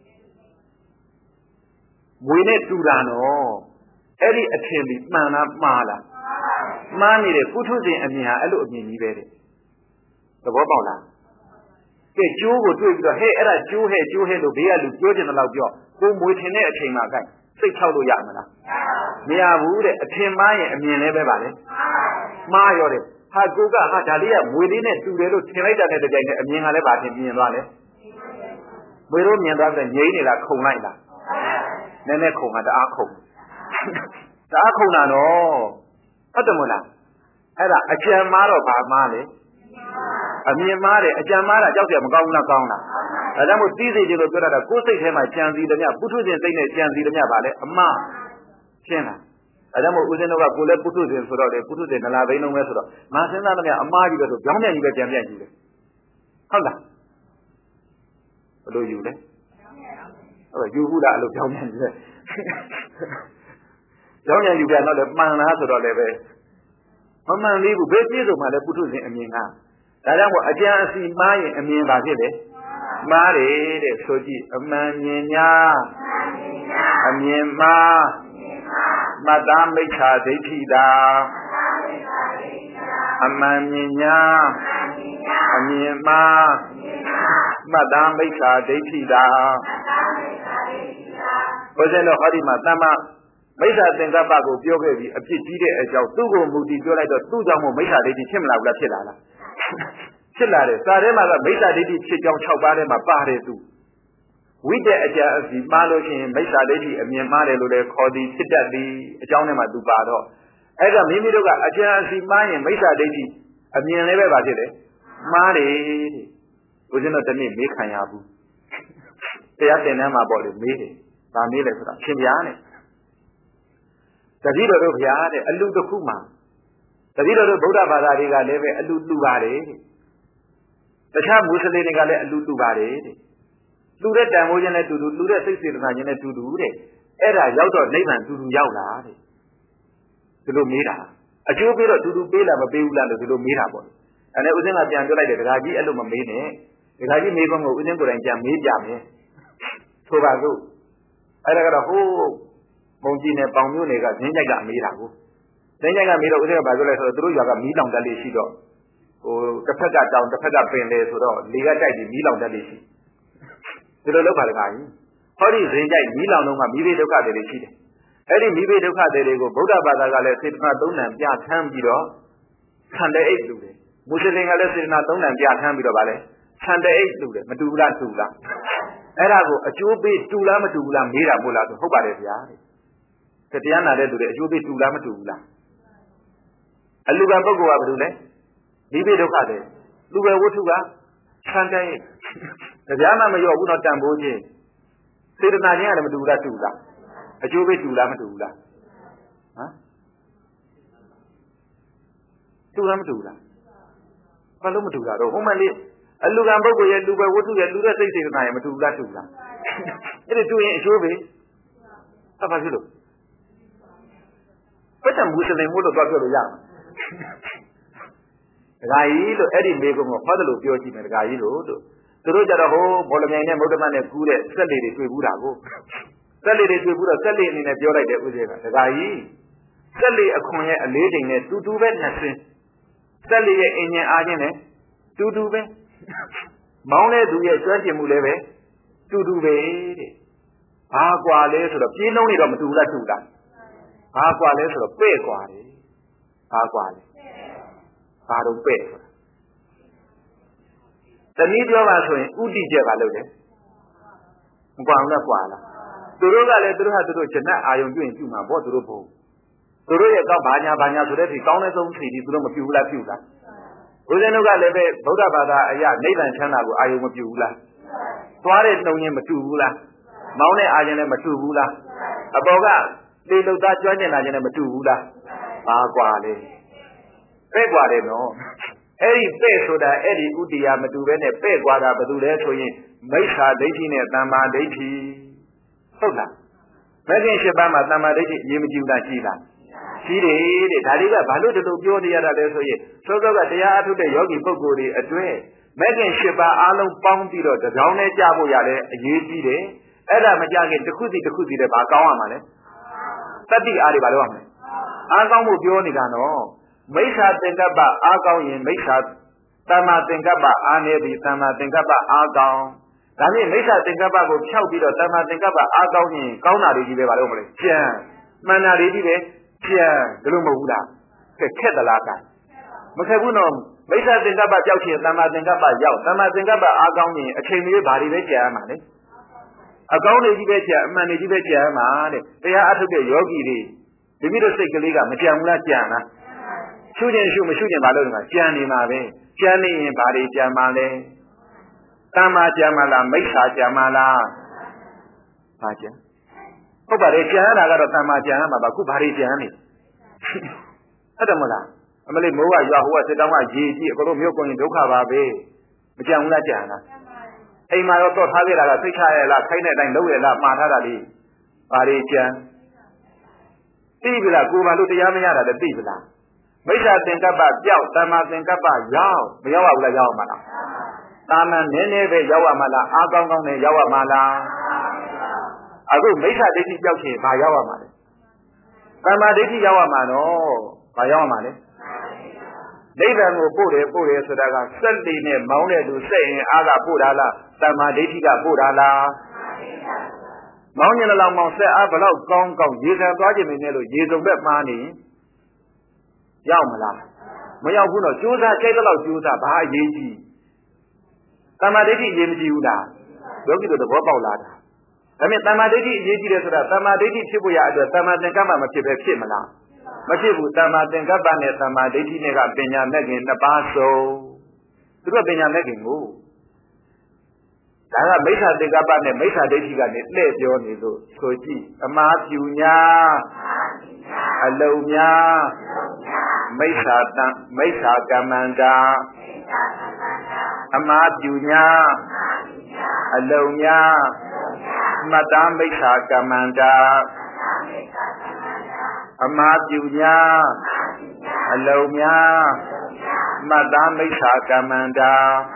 မွေနဲ့တူတာနော်အဲ့ဒီအထင်ဒီမှန်လားမှားလားမှားနေတဲ့ပုထုဇဉ်အမြင်ဟာအဲ့လိုအမြင်ကြီးပဲတဲ့သဘောပေါက်လားကဲကျိုးကိုတွေ့ပြီးတော့ဟဲ့အဲ့ဒါကျိုးဟဲ့ကျိုးဟဲ့လို့ဘေးကလူပြောချင်တယ်လို့ပြောကိုမွေထင်တဲ့အချိန်မှာကဲစိတ်ချောက်လို့ရမလားမရဘူးတဲ့အထင်မှားရင်အမြင်လည်းပဲပါလေမှားရောတယ်ဟာကိုကဟာဒါလေးကမွေလေးနဲ့တူတယ်လို့ထင်လိုက်တာနဲ့တကြိုင်နဲ့အမြင်ကလည်းပါထင်မြင်သွားတယ်မွေတို့မြင်သွားတဲ့ငြိမ့်နေလားခုံလိုက်လားနည်းနည်းခုံတာတအားခုံတအားခုံတာနော်ဟုတ်တယ်မို့လားအဲ့ဒါအကြံမှားတော့ဘာမှားလဲအမြင်မှားတယ်အကြံမှားတာကြောက်တယ်မကောင်းဘူးလားကောင်းလားဒါကြောင့်မို့သိစေခြင်းလို့ပြောတာကကိုယ်စိတ်ထဲမှာကြံစည်တယ်မြပုထုဇဉ်စိတ်နဲ့ကြံစည်တယ်မြပါလေအမှားရှင်းလားဒါကြောင့်မို့ဦးဇင်းတို့ကကိုယ်လည်းပုထုဇဉ်ဆိုတော့လေပုထုဇဉ်နလာဘိန်းလုံးပဲဆိုတော့မဆင်းသားတယ်မြအမှားကြီးပဲဆိုကြောင်းပြန်ကြီးပဲပြန်ပြန်ယူတယ်ဟုတ်လားဘယ်လိုယူလဲဟုတ်ယူဘူးလားအဲ့လိုကြောင်းပြန်ယူတယ်ကြောင်းပြန်ယူပြန်တော့လေမှန်လားဆိုတော့လည်းပဲမမှန်သေးဘူးဘယ်ပြည့်စုံမှလည်းပုထုဇဉ်အမြင်ကဒါကြောင့်မို့အကျဉ်းအစီမှားရင်အမြင်ပါဖြစ်တယ်မှားတယ်တဲ့ဆိုကြည့်အမှန်မြင်ညာအမြင်မှားမတ္တမိစ္ဆာဒိဋ္ဌိတာအမှန်မြင်ညာအမြင်မှားမတ္တမိစ္ဆာဒိဋ္ဌိတာဘုရားတော်ဟောဒီမှာတမ္မာမိစ္ဆာသင်္ကပ္ပကိုပြောခဲ့ပြီးအဖြစ်ကြီးတဲ့အကြောင်းသူ့ကိုမူတည်ပြောလိုက်တော့သူ့ကြောင့်မို့မိစ္ဆာဒိဋ္ဌိဖြစ်မလာဘူးလားဖြစ်လာလားဖြစ်လာတယ်စာထဲမှာကမိစ္ဆာဒိဋ္ဌိဖြစ်ကြောင်း၆ပါးထဲမှာပါတယ်သူဝိတ္တအကြအစီမှားလို့ရှိရင်မိစ္ဆာဒိဋ္ဌိအမြင်မှားတယ်လို့လည်းခေါ်သည်ဖြစ်တတ်သည်အကြောင်းထဲမှာသူပါတော့အဲ့ဒါမိမိတို့ကအကျဉ်းစီမှားရင်မိစ္ဆာဒိဋ္ဌိအမြင်လည်းပဲပါဖြစ်တယ်မှားတယ်တဲ့ဦးဇင်းတို့တနေ့မေးခံရဘူးတရားသင်တန်းမှာပေါ့လေမေးတယ်ဗာမေးလဲဆိုတာရှင်ဗျာနဲ့တတိတော်တို့ဗျာတဲ့အလူတစ်ခုမှာတတိတော်တို့ဗုဒ္ဓဘာသာတွေကလည်းပဲအလူတူပါတယ်တဲ့တခြားမွတ်စလင်တွေကလည်းအလူတူပါတယ်တဲ့လူတဲ့တန်ဖိုးခြင်းနဲ့တူတူလူတဲ့စိတ်စေတနာခြင်းနဲ့တူတူတဲ့အဲ့ဒါရောက်တော့နိဗ္ဗာန်တူတူရောက်လာတဲ့ဒီလိုမေးတာအကျိုးပေးတော့တူတူပေးလားမပေးဘူးလားလို့ဒီလိုမေးတာပေါ့အဲ့ဒါဦးဇင်းကပြန်ပြောလိုက်တယ်ဒကာကြီးအဲ့လိုမမေးနဲ့ဒကာကြီးမေးခွန်းကိုဦးဇင်းကိုယ်တိုင်ပြန်မေးပြမယ်ဆိုပါစို့အဲ့ဒါကတော့ဟိုးမုံကြီးနဲ့ပေါင်မျိုးတွေကဇင်းကြိုက်ကမေးတာကိုဇင်းကြိုက်ကမေးတော့ဦးဇင်းကဘာပြောလဲဆိုတော့သူတို့ရွာကမီးလောင်တက်လေးရှိတော့ဟိုတစ်ဖက်ကတောင်တစ်ဖက်ကပင်လေဆိုတော့လေကတိုက်ပြီးမီးလောင်တက်လေးရှိဒီလိုလုပ်ပါဒကာကြီးဟောဒီဇင်းကြိုက်မီးလောင်တော့မှမိဘဒုက္ခတွေရှိတယ်အဲ့ဒီမိဘဒုက္ခတွေကိုဗုဒ္ဓဘာသာကလည်းစေတနာသုံးဏပြဋ္ဌာန်းပြီးတော့ဆန္ဒအိတ်လူတယ်မွတ်စလင်ကလည်းစေတနာသုံးဏပြဋ္ဌာန်းပြီးတော့ဗာလဲဆန္ဒအိတ်လူတယ်မတူဘူးလားတူလားအဲ့ဒါကိုအကျိုးပေးတူလားမတူဘူးလားမေးတာမို့လားဆိုဟုတ်ပါတယ်ဗျာတဲ့တရားနာတဲ့သူတွေအကျိုးပေးတူလားမတူဘူးလားအလူကံပုဂ္ဂိုလ်ကဘာလို့လဲမိဘဒုက္ခတွေလူပဲဝတ္ထုကဆန္ဒအိတ်တရားမှမရောဘူးတော့တန်ဖိုးခြင်းစေတနာချင်းကလည်းမတူဘူးလားတူလားအကျိုးပေးတူလားမတူဘူးလားဟမ်တူလားမတူလားဘာလို့မတူတာတော့ဟိုမှလေအလူကံပုဂ္ဂိုလ်ရဲ့လူပဲဝတ္ထုရဲ့လူတဲ့စိတ်စေတနာရဲ့မတူဘူးလားတူလားအဲ့ဒါတူရင်အကျိုးပေးအဲ့ဘာဖြစ်လို့ဘယ်တမူစလင်မို့လို့တော့ပြောလို့ရမှာဒကာကြီးလို့အဲ့ဒီမေကုံကိုဟောတယ်လို့ပြောကြည့်မယ်ဒကာကြီးလို့တို့သူတို့ကြတော့ဟိုဘောလမြိုင်နဲ့မုဒ္ဓမနဲ့ကူးတဲ့ဆက်လေတွေတွေ့ဘူးတာကိုဆက်လေတွေတွေ့ဘူးတော့ဆက်လေအနေနဲ့ပြောလိုက်တယ်ဦးဇင်းကဒကာကြီးဆက်လေအခွန်ရဲ့အလေးချိန်နဲ့တူတူပဲနှစ်ဆင်းဆက်လေရဲ့အင်ဂျင်အားချင်းနဲ့တူတူပဲမောင်းတဲ့သူရဲ့ကျွမ်းကျင်မှုလည်းပဲတူတူပဲတဲ့ဘာကွာလဲဆိုတော့ပြေးနှုံးနေတော့မတူလားတူလားဘာကွာလဲဆိုတော့ပဲ့ကွာတယ်ဘာကွာလဲဘာတော့ပဲ့ဆိုတာတနည်းပြောပါဆိုရင်ဥတီကျက်ပါလို့လေမကွာဘူးလားကွာလားသူတို့ကလည်းသူတို့ဟာသူတို့ဂျနတ်အာယုံပြုရင်ပြုမှာပေါ့သူတို့ဘုံသူတို့ရဲ့ကောက်ဘာညာဘာညာဆိုတဲ့ဒီကောင်းတဲ့ဆုံးစီဒီသူတို့မပြုဘူးလားပြုလားဘုရားတို့ကလည်းပဲဗုဒ္ဓဘာသာအရာနိဗ္ဗာန်ချမ်းသာကိုအာယုံမပြုဘူးလားသွားတဲ့နှုံရင်မတူဘူးလားမောင်းတဲ့အာယုံလည်းမတူဘူးလားအပေါ်ကလေလုသားကျွမ်းကျင်လာခြင်းလည်းမတူဘူးလားဘာကွာလဲပဲ့ကွာတယ်နော်အဲ့ဒီပဲ့ဆိုတာအဲ့ဒီဥတ္တရားမတူပဲနဲ့ပဲ့ကွာတာဘာလို့လဲဆိုရင်မိစ္ဆာဒိဋ္ဌိနဲ့တမ္မာဒိဋ္ဌိဟုတ်လားမဂ္ဂင်၈ပါးမှာတမ္မာဒိဋ္ဌိအရေးမကြီးဘူးလားကြီးလားကြီးတယ်တဲ့ဒါတွေကဘာလို့ဒီလိုပြောနေရတာလဲဆိုရင်သောသောကတရားအထုတ်တဲ့ယောဂီပုဂ္ဂိုလ်တွေအတွင်းမဂ္ဂင်၈ပါးအားလုံးပေါင်းပြီးတော့တကြောင်နဲ့ကြားဖို့ရတယ်အရေးကြီးတယ်အဲ့ဒါမကြခင်တစ်ခုစီတစ်ခုစီလည်းဘာကောင်းရမှာလဲတတိအားတွေဘာလို့ရမလဲအားကောင်းဖို့ပြောနေတာနော်မိစ္ဆာသင်္ကပ္ပအားကောင်းရင်မိစ္ဆာတမ္မာသင်္ကပ္ပအားနေပြီတမ္မာသင်္ကပ္ပအားကောင်းဒါဖြင့်မိစ္ဆာသင်္ကပ္ပကိုဖြောက်ပြီးတော့တမ္မာသင်္ကပ္ပအားကောင်းရင်ကောင်းတာတွေကြီးပဲဘာလို့မလဲကျန်မှန်တာတွေကြီးပဲကျန်ဒါလို့မဟုတ်ဘူးလားခက်ခက်သလားကမခက်ဘူးနော်မိစ္ဆာသင်္ကပ္ပကြောက်ချင်တမ္မာသင်္ကပ္ပရောက်တမ္မာသင်္ကပ္ပအားကောင်းရင်အချိန်လေးဘာတွေပဲကျန်ရမှာလဲအကောင်းတွေကြီးပဲကျန်အမှန်တွေကြီးပဲကျန်ရမှာတဲ့တရားအထုတ်တဲ့ယောဂီတွေဒီမိတို့စိတ်ကလေးကမကြံဘူးလားကြံလားရှုခြင်းရှုမရှုခြင်းဘာလို့လဲကြံနေမှာပဲကြံနေရင်ဘာတွေကြံမှာလဲတမ္မာကြံမှာလားမိစ္ဆာကြံမှာလားဘာကြံဟုတ်ပါတယ်ကြံရတာကတော့တမ္မာကြံရမှာပါခုဘာတွေကြံနေဟုတ်တယ်မလားအမလေးမိုးကရွာဟိုကစစ်တောင်းကရေကြည့်အကုန်လုံးမြို့ကုန်ရင်ဒုက္ခပါပဲမကြံဘူးလားကြံလားအိမ်မှာတော့တော့ထားခဲ့တာကသိချရလားခိုင်းတဲ့အတိုင်းလုပ်ရလားမှားထားတာလေဘာတွေကြံသိပြီလားကိုယ်ဘာလို့တရားမရတာလဲသိပြီလားမိစ္ဆာသင်္ကပ္ပပြောက်တမ္မာသင်္ကပ္ပရောက်မရောက်ရဘူးလားရောက်ရမှာလားတာမန်နည်းနည်းပဲရောက်ရမှာလားအားကောင်းကောင်းနဲ့ရောက်ရမှာလားအခုမိစ္ဆာဒိဋ္ဌိပြောက်ချင်ဘာရောက်ရမှာလဲတမ္မာဒိဋ္ဌိရောက်ရမှာနော်ဘာရောက်ရမှာလဲနိဗ္ဗာန်ကိုပို့တယ်ပို့တယ်ဆိုတာကစက်လေးနဲ့မောင်းတဲ့သူစိတ်ရင်အားကပို့တာလားတမ္မာဒိဋ္ဌိကပို့တာလားမောင်းညင်လောက်မောင်းဆက်အားဘလောက်ကောင်းကောင်းရေခံသွားခြင်းနဲ့လို့ရေစုံဘက်မှားနေရောက်မလားမရောက်ဘူးတော့ကြိုးစားကြိုက်တော့ကြိုးစားဘာအရေးကြီးတမ္မာဒိဋ္ဌိအရေးမကြီးဘူးလားယောဂီတို့သဘောပေါက်လားဒါပေမဲ့တမ္မာဒိဋ္ဌိအရေးကြီးတယ်ဆိုတာတမ္မာဒိဋ္ဌိဖြစ်ဖို့ရအတွက်တမ္မာသင်္ကပ္ပမဖြစ်ပဲဖြစ်မလားမရှိဘူးတမ္မာသင်္ကပ္ပနဲ့တမ္မာဒိဋ္ဌိနဲ့ကပညာမဲ့ခင်နှစ်ပါးဆုံးသူတို့ပညာမဲ့ခင်ကိုဒါကမိစ္ဆာသင်္ကပ္ပနဲ့မိစ္ဆာဒိဋ္ဌိကနေလှည့်ပြောနေလို့ဆိုကြည့်အမှားပြူညာအလုံးများမိစ္ဆာတံမိစ္ဆာကမ္မန္တာအမှားပြူညာအလုံးများမတ္တမိစ္ဆာကမ္မန္တာအမှားပြူညာအလုံးများမတ္တမိစ္ဆာကမ္မန္တာ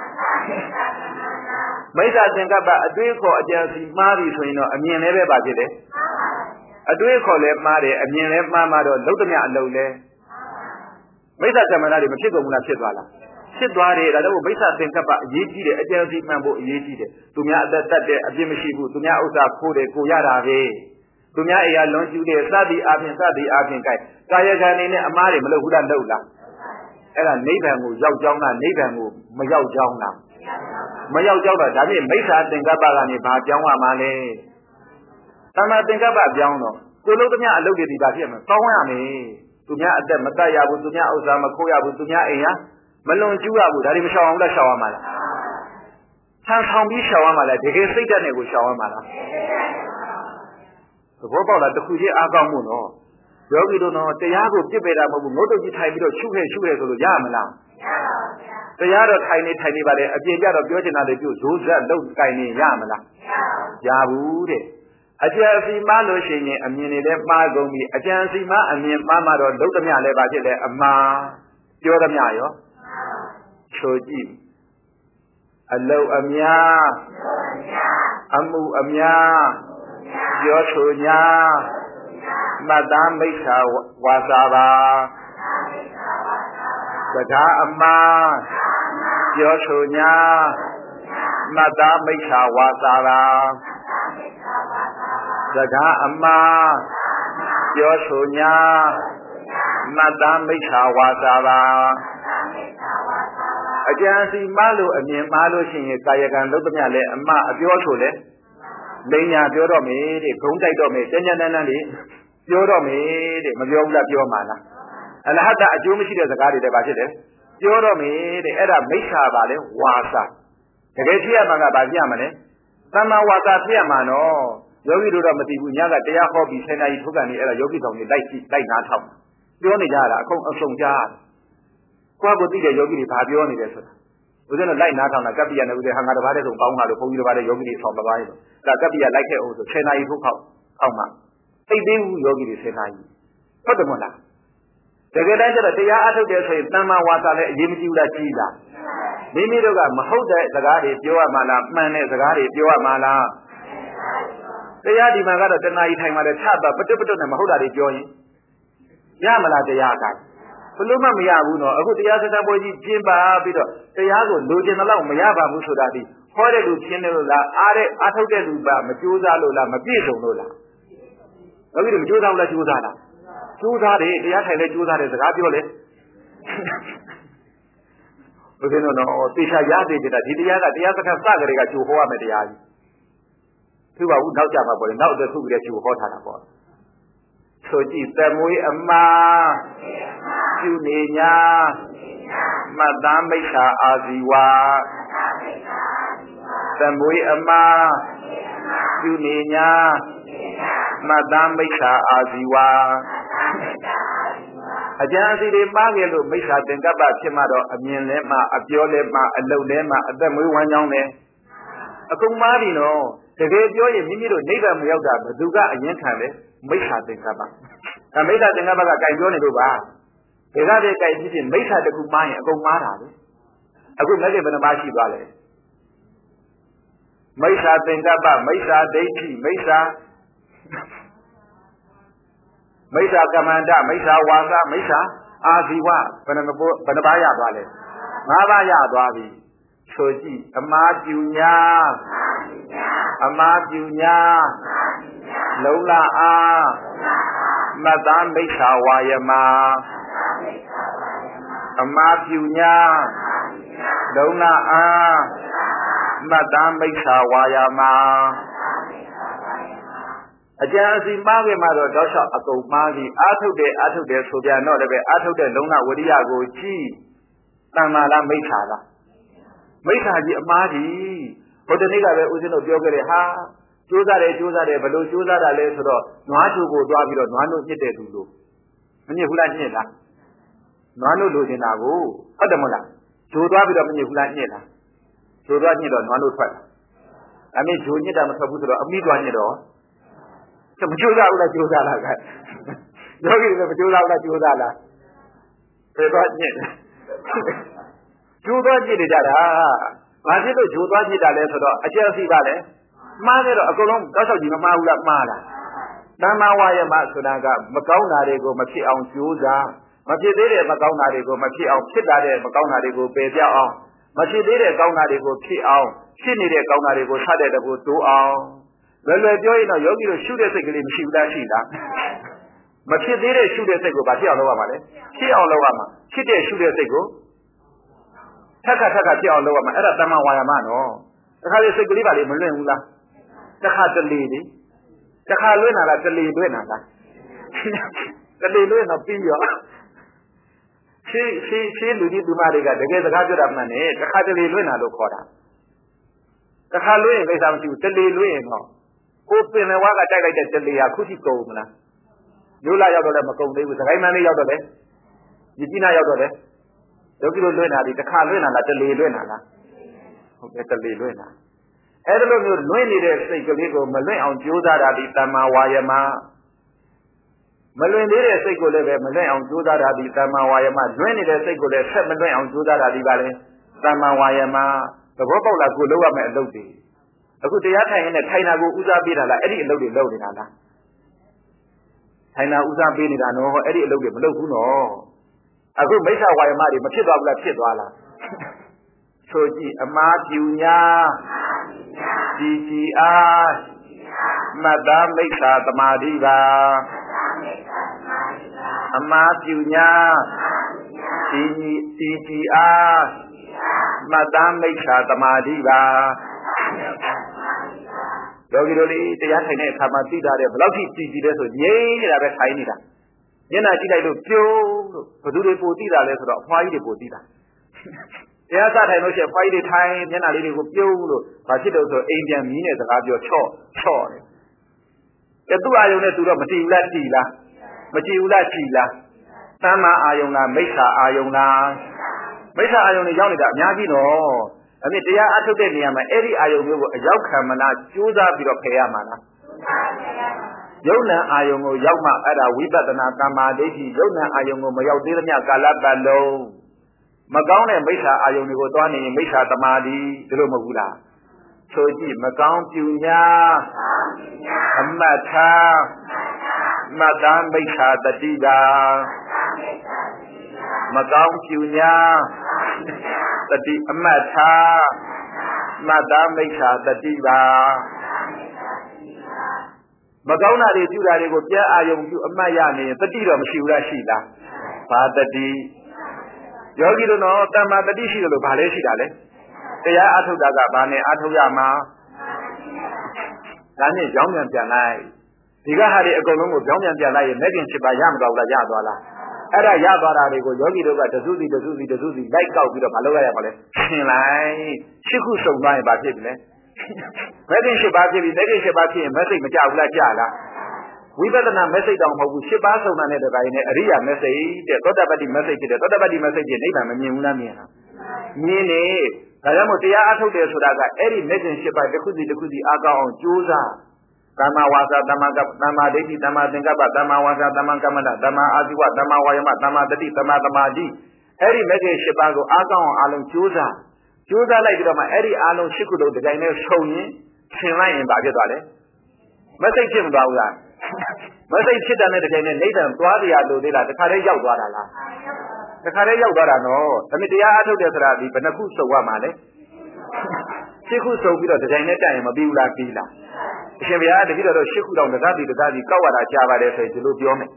မိစ္ဆာသင်္ကပ္ပအတွေးခေါ်အကြံစီမှားပြီဆိုရင်တော့အမြင်လည်းပဲပါဖြစ်တယ်အတွေးခေါ်လည်းမှားတယ်အမြင်လည်းမှားမှတော့လုံးသမျှအလုံးလဲမိစ္ဆာကမ္မန္တာတွေမဖြစ်ကုန်ဘူးလားဖြစ်သွားလားဖြစ်သွားတယ်ဒါတော့မိစ္ဆာသင်္ကပ္ပအရေးကြီးတယ်အကြံစီမှန်ဖို့အရေးကြီးတယ်သူများအသက်တတ်တယ်အပြစ်မရှိဘူးသူများဥစ္စာခိုးတယ်ကိုရတာပဲသူများအိမ်ကလွန်ကျူးတယ်စသည်အပြင်စသည်အပြင်ကြိုက်ကာယကံနေနဲ့အမားတွေမလုပ်ဘူးလားလုပ်လားအဲ့ဒါနိဗ္ဗာန်ကိုရောက်ကြောင်းလားနိဗ္ဗာန်ကိုမရောက်ကြောင်းလားမရောက်ကြောင်းတော့ဒါဖြင့်မိစ္ဆာသင်္ကပ္ပကနေဘာပြောင်းရမှာလဲသမ္မာသင်္ကပ္ပပြောင်းတော့ကိုလုံးသမျှအလုပ်တွေဒီပါဖြစ်မှာကောင်းရမယ်သူများအသက်မတတ်ရဘူးသူများဥစ္စာမခိုးရဘူးသူများအိမ်ဟာမလွန်ကျူးရဘူးဒါတွေမရှောင်အောင်လားရှောင်ရမှာလားဆန်းဆောင်ပြီးရှောင်ရမှာလားတကယ်စိတ်ဓာတ်နဲ့ကိုရှောင်ရမှာလားသဘောပေါက်လားတခုချင်းအားကောင်းမှုနော်ယောဂီတို့တော့တရားကိုပြစ်ပယ်တာမဟုတ်ဘူးငုတ်တုတ်ကြီးထိုင်ပြီးတော့ရှုခဲ့ရှုခဲ့ဆိုလို့ရမလားတရားတော့ထိုင်နေထိုင်နေပါလေအပြင်ကြတော့ပြောချင်တာတွေပြုဇိုးဇက်လုံးကိုင်နေရမလားရဘူးတဲ့အကျဉ်းစီမလို့ရှိရင်အမြင်တွေလည်းမှားကုန်ပြီအကျဉ်းစီမအမြင်မှားမှတော့လုံးသမျှလည်းပါဖြစ်တယ်အမှားပြောသမျှရောချိုကြည့်အလုံးအများအမှုအများပြောချိုညာမတ္တမိစ္ဆာဝါစာပါစကားအမှားပြောချိုညာမတ္တမိစ္ဆာဝါစာပါစကားအမှားပြောချိုညာမတ္တမိစ္ဆာဝါစာပါအကျဉ်းစီမှားလို့အမြင်မှားလို့ရှိရင်ကာယကံလုံးသမျှလဲအမှားအပြောချိုလဲလိန်ညာပြောတော့မေတဲ့ဂုံးတိုက်တော့မေတញ្ញတန်းတန်းလေးပြောတော့မေတဲ့မပြောဘူးလားပြောမှာလားအလဟတအကျိုးမရှိတဲ့စကားတွေတည်းပါဖြစ်တယ်ပြောတော့မေတဲ့အဲ့ဒါမိစ္ဆာပါလေဝါစာတကယ်ဖြစ်ရမှာကဘာဖြစ်ရမလဲသမ္မာဝါစာဖြစ်ရမှာနော်ယောဂီတို့တော့မသိဘူးညကတရားဟောပြီးဆယ်နာရီထုတ်ကန်နေအဲ့ဒါယောဂီဆောင်တွေလိုက်ကြည့်လိုက်နားထောက်ပြောနေကြတာအကုန်အဆုံးကြားကိုယ့်ကိုသိတဲ့ယောဂီတွေဘာပြောနေတယ်ဆိုတာဦးဇင်းတို့လိုက်နားထောင်တာကပ္ပိယနဲ့ဦးဇင်းဟာငါတစ်ပါးတည်းဆိုပေါင်းတာလို့ဘုန်းကြီးတစ်ပါးတည်းယောဂီတွေဆောင်တစ်ပါးရဲ့ဒါကပ္ပိယလိုက်ခဲ့အောင်ဆိုဆယ်နာရီထုတ်ခေါက်ခေါက်မှသိသေးဘူးယောဂီတွေဆယ်နာရီဟုတ်တယ်မဟုတ်လားတကယ်တမ်းကျတော့တရားအထုတ်တယ်ဆိုရင်တမ္မာဝါစာလည်းအရေးမကြီးဘူးလားကြီးလားမိမိတို့ကမဟုတ်တဲ့စကားတွေပြောရမှာလားမှန်တဲ့စကားတွေပြောရမှာလားတရားဒီမှာကတော့တဏှာကြီးထိုင်မှလည်းထပ်ပါပတွတ်ပတွတ်နဲ့မဟုတ်တာတွေပြောရင်ရမလားတရားကဘလို့မှမရဘူးနော်အခုတရားစကားပွဲကြီးကျင်းပါပြီးတော့တရားကိုလိုချင်တဲ့လောက်မရပါဘူးဆိုတာဒီဟောတဲ့လူချင်းတယ်လို့လားအားတဲ့အားထုတ်တဲ့လူပါမကြိုးစားလို့လားမပြည့်စုံလို့လားယောဂီတွေမကြိုးစားဘူးလားကြိုးစားလားကြိုးစားတယ်တရားထိုင်လဲကြိုးစားတယ်စကားပြောလဲဘုရားတော်တော့တေချာရသေးတယ်ဒီတရားကတရားစကားစကြတဲ့ကကြိုဟောရမယ်တရားကြီးသူပါဘူးနောက်ကြမှာပေါ့လေနောက်တစ်ခုတည်းကြိုဟောထားတာပေါ့ဆိုကြည့်သမွေးအမှားပြုနေညာမတ္တမိစ္ဆာအာဇီဝသမွေးအမှားပြုနေညာမတ္တမိစ္ဆာအာဇီဝအကျဉ်းစီတွေမှားခဲ့လို့မိစ္ဆာသင်္ကပ္ပဖြစ်မှတော့အမြင်လဲမှအပြောလဲမှအလုပ်လဲမှအသက်မွေးဝမ်းကြောင်းလဲအကုန်မှားပြီနော်တကယ်ပြောရင်မိမိတို့နိဗ္ဗာန်မရောက်တာဘယ်သူကအရင်ခံလဲမိစ္ဆာသင်္ကပ္ပအဲမိစ္ဆာသင်္ကပ္ပကကြိုင်ပြောနေလို့ပါဒီကတည်းကကြိုင်ဖြစ်ဖြစ်မိစ္ဆာတစ်ခုမှားရင်အကုန်မှားတာလေအခုမဂ္ဂင်ဘယ်နှပါးရှိသွားလဲမိစ္ဆာသင်္ကပ္ပမိစ္ဆာဒိဋ္ဌိမိစ္ဆာမိစ္ဆာကမ္မန္တမိစ္ဆာဝါစာမိစ္ဆာအာဇီဝဘယ်နှဘယ်နှပါးရသွားလဲငါးပါးရသွားပြီဆိုကြည့်အမှားပြူညာအမှားပြူညာလုံးလာအားမတ္တမိစ္ဆာဝါယမအမှားပြူညာလုံးလာအားမတ္တမိစ္ဆာဝါယမအကျဉ်းစီမှားခဲ့မှတော့တောက်လျှောက်အကုန်မှားပြီးအာထုတ်တယ်အာထုတ်တယ်ဆိုပြန်တော့လည်းပဲအာထုတ်တဲ့လုံလဝိရိယကိုကြည့်တဏ္ဍာလားမိစ္ဆာလားမိစ္ဆာကြီးအမှားကြီးဟိုတနေ့ကပဲဦးဇင်းတို့ပြောခဲ့တယ်ဟာကြိုးစားတယ်ကြိုးစားတယ်ဘလို့ကြိုးစားတာလဲဆိုတော့နွားချိုကိုသွားပြီးတော့နွားတို့ညစ်တဲ့သူလို့မညစ်ဘူးလားညစ်လားနွားတို့လိုချင်တာကိုဟုတ်တယ်မဟုတ်လားဂျိုသွားပြီးတော့မညစ်ဘူးလားညစ်လားဂျိုသွားညစ်တော့နွားတို့ထွက်တာအမေဂျိုညစ်တာမထွက်ဘူးဆိုတော့အမိသွားညစ်တော့မကြိုးစားဘူးလားကြိုးစားလားကယောဂီတွေမကြိုးစားဘူးလားကြိုးစားလားပြေသွားညစ်ဂျိုသွားညစ်နေကြတာဘာဖြစ်လို့ဂျိုသွားညစ်တာလဲဆိုတော့အကျဉ်းစီပါလေမှားတယ်တော့အကုန်လုံးတောက်လျှောက်ကြီးမမှားဘူးလားမှားလားတမ္မာဝါယမဆိုတာကမကောင်းတာတွေကိုမဖြစ်အောင်ကြိုးစားမဖြစ်သေးတဲ့မကောင်းတာတွေကိုမဖြစ်အောင်ဖြစ်တာတဲ့မကောင်းတာတွေကိုပယ်ပြောက်အောင်မဖြစ်သေးတဲ့ကောင်းတာတွေကိုဖြစ်အောင်ဖြစ်နေတဲ့ကောင်းတာတွေကိုဆက်တဲ့တကူတိုးအောင်လွယ်လွယ်ပြောရင်တော့ယောဂီတို့ရှုတဲ့စိတ်ကလေးမရှိဘူးလားရှိလားမဖြစ်သေးတဲ့ရှုတဲ့စိတ်ကိုဘာဖြစ်အောင်လုပ်ရမှာလဲဖြစ်အောင်လုပ်ရမှာဖြစ်တဲ့ရှုတဲ့စိတ်ကိုထက်ခါထက်ခါဖြစ်အောင်လုပ်ရမှာအဲ့ဒါတမ္မာဝါယမနော်တခါလေစိတ်ကလေးပါလေမလွင့်ဘူးလားတခါတလေလေတခါလွင့်လာလားတလေလွင့်လာလားတလေလွင့်တော့ပြီးရောရှင်းရှင်းရှင်းလူကြီးသူမတွေကတကယ်စကားပြောတာမှန်တယ်တခါတလေလွင့်လာလို့ခေါ်တာတခါလွင့်ရင်ကိစ္စမရှိဘူးတလေလွင့်ရင်တော့ကိုပင်လယ်ဝါကတိုက်လိုက်တဲ့တလေဟာခုထိကုန်မလားမျိုးလာရောက်တော့လည်းမကုန်သေးဘူးစကိုင်းမန်းလေးရောက်တော့လည်းမြကြီးနားရောက်တော့လည်းယောဂီတို့လွင့်လာပြီတခါလွင့်လာလားတလေလွင့်လာလားဟုတ်ကဲ့တလေလွင့်လာအဲ့ဒါလိုမျိုးလွင့်နေတဲ့စိတ်ကလေးကိုမလွင့်အောင်ကြိုးစားတာဒီတမ္မာဝါယမမလွင့်သေးတဲ့စိတ်ကိုလည်းပဲမလွင့်အောင်ကြိုးစားတာဒီတမ္မာဝါယမလွင့်နေတဲ့စိတ်ကိုလည်းဆက်မလွင့်အောင်ကြိုးစားတာဒီပါလေတမ္မာဝါယမသဘောပေါက်လားကိုလုပ်ရမယ့်အလုပ်တွေအခုတရားထိုင်ရင်လည်းထိုင်တာကိုဦးစားပေးတာလားအဲ့ဒီအလုပ်တွေလုပ်နေတာလားထိုင်တာဦးစားပေးနေတာနော်အဲ့ဒီအလုပ်တွေမလုပ်ဘူးနော်အခုမိစ္ဆာဝါယမတွေမဖြစ်သွားဘူးလားဖြစ်သွားလားဆိုကြည့်အမားပြူညာကြည်ကြည်အားမတ္တမိစ္ဆာသမာဓိပါအမားပြူညာကြည်ကြည်ကြည်ကြည်အားမတ္တမိစ္ဆာသမာဓိပါယောဂီတို့လေးတရားထိုင်တဲ့အခါမှာသိတာတဲ့ဘယ်လောက်ထိကြည်ကြည်လဲဆိုငြိမ်းနေတာပဲထိုင်နေတာမျက်နှာကြည့်လိုက်လို့ပြုံးလို့ဘယ်သူတွေပိုသိတာလဲဆိုတော့အဖွားကြီးတွေပိုသိတာတရားစထိုင်လို့ရှိရင်ဖိုက်တွေထိုင်မျက်နှာလေးတွေကိုပြုံးလို့ဘာဖြစ်လို့ဆိုအိမ်ပြန်မြင်းတဲ့စကားပြောချော့ချော့တယ်။အဲသူ့အာယုံနဲ့သူတော့မတည်ဘူးလားတည်လားမတည်ဘူးလားတည်လားတမ္မာအာယုံလားမိစ္ဆာအာယုံလားမိစ္ဆာအာယုံတွေရောက်နေတာအများကြီးနော်။အဲ့ဒီတရားအထုတ်တဲ့နေရာမှာအဲ့ဒီအာယုံမျိုးကိုအရောက်ခံမလားကြိုးစားပြီးတော့ဖယ်ရမှာလား။ယုံနာအာယုံကိုရောက်မှအဲ့ဒါဝိပဿနာတမ္မာဒိဋ္ဌိယုံနာအာယုံကိုမရောက်သေးသမျှကာလပတ်လုံးမကောင်းတဲ့မိစ္ဆာအာယုန်တွေကိုသွားနေရင်မိစ္ဆာသမာဓိဒီလိုမဟုတ်ဘူးလားဆိုကြည့်မကောင်းပြူညာအမတ်ထားမတ္တမိစ္ဆာတတိတာမကောင်းပြူညာတတိအမတ်ထားမတ္တမိစ္ဆာတတိပါမကောင်းတာတွေပြုတာတွေကိုပြန်အာယုန်ပြုအမတ်ရနေရင်တတိတော့မရှိဘူးလားရှိလားဘာတတိယောဂီတို့တော့တမ္မာတတိရှိတယ်လို့ဗာလဲရှိတာလေတရားအထုတ်တာကဗာနဲ့အထုတ်ရမှာဒါနဲ့ကြောင်းပြန်ပြန်လိုက်ဒီကဟာတွေအကုန်လုံးကိုကြောင်းပြန်ပြန်လိုက်ရင်မဲ့ခင်ဖြစ်ပါရမတော့ဘူးလားရသွားလားအဲ့ဒါရသွားတာတွေကိုယောဂီတို့ကတစုစီတစုစီတစုစီလိုက်ကောက်ပြီးတော့မလုပ်ရရပါလဲရှင်းလိုက်ရှစ်ခုစုံသွားရင်ဗာဖြစ်ပြီလေမဲ့ခင်ဖြစ်ပါဖြစ်ပြီမဲ့ခင်ဖြစ်ပါဖြစ်ရင်မက်စိတ်မကြဘူးလားကြလားဝိပဿနာမက်စိတ်တောင်မဟုတ်ဘူးရှစ်ပါးစုံတာနဲ့တပိုင်းနဲ့အရိယာမက်စိတ်တဲ့သောတပတ္တိမက်စိတ်ဖြစ်တယ်သောတပတ္တိမက်စိတ်ဖြစ်နိဗ္ဗာန်မမြင်ဘူးလားမြင်လားမြင်နေဒါကြောင့်မို့တရားအထုတ်တယ်ဆိုတာကအဲ့ဒီမက်ခင်ရှစ်ပါးတစ်ခုစီတစ်ခုစီအားကောင်းအောင်ကြိုးစားသမ္မာဝါစာသမ္မာကပ္ပသမ္မာဒိဋ္ဌိသမ္မာသင်္ကပ္ပသမ္မာဝါစာသမ္မာကမ္မန္တသမ္မာအာဇီဝသမ္မာဝါယမသမ္မာတတိသမ္မာသမာဓိအဲ့ဒီမက်ခင်ရှစ်ပါးကိုအားကောင်းအောင်အလုံးကြိုးစားကြိုးစားလိုက်ပြီးတော့မှအဲ့ဒီအလုံးရှစ်ခုလုံးဒီတိုင်းနဲ့ဆုံရင်ရှင်းလိုက်ရင်ဘာဖြစ်သွားလဲမက်စိတ်ဖြစ်မသွားဘူးလားမစိတ်ဖြစ်တဲ့နဲ့တကယ်နဲ့နေတံသွားတရားလို့သေးလားတခါတည်းရောက်သွားတာလားတခါတည်းရောက်သွားတာနော်ဒါပေမဲ့တရားအထုတ်တယ်ဆိုတာဒီဘယ်နှခုစုံရမှာလဲရှစ်ခုစုံပြီးတော့တကယ်နဲ့တိုင်ရင်မပြီးဘူးလားပြီးလားအရှင်ဘုရားတတိတော်ရှစ်ခုတောင်တကားပြီးတကားပြီးကောက်ရတာကြားပါတယ်ဆိုရင်ဒီလိုပြောမယ်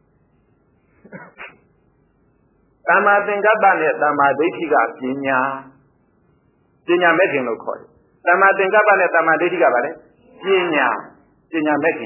သမ္မာသင်္ကပ္ပနဲ့သမ္မာဒိဋ္ဌိကပညာပညာမဲ့ခင်လို့ခေါ်တယ်သမ္မာသင်္ကပ္ပနဲ့သမ္မာဒိဋ္ဌိကပါလေပညာပညာမဲ့ခင်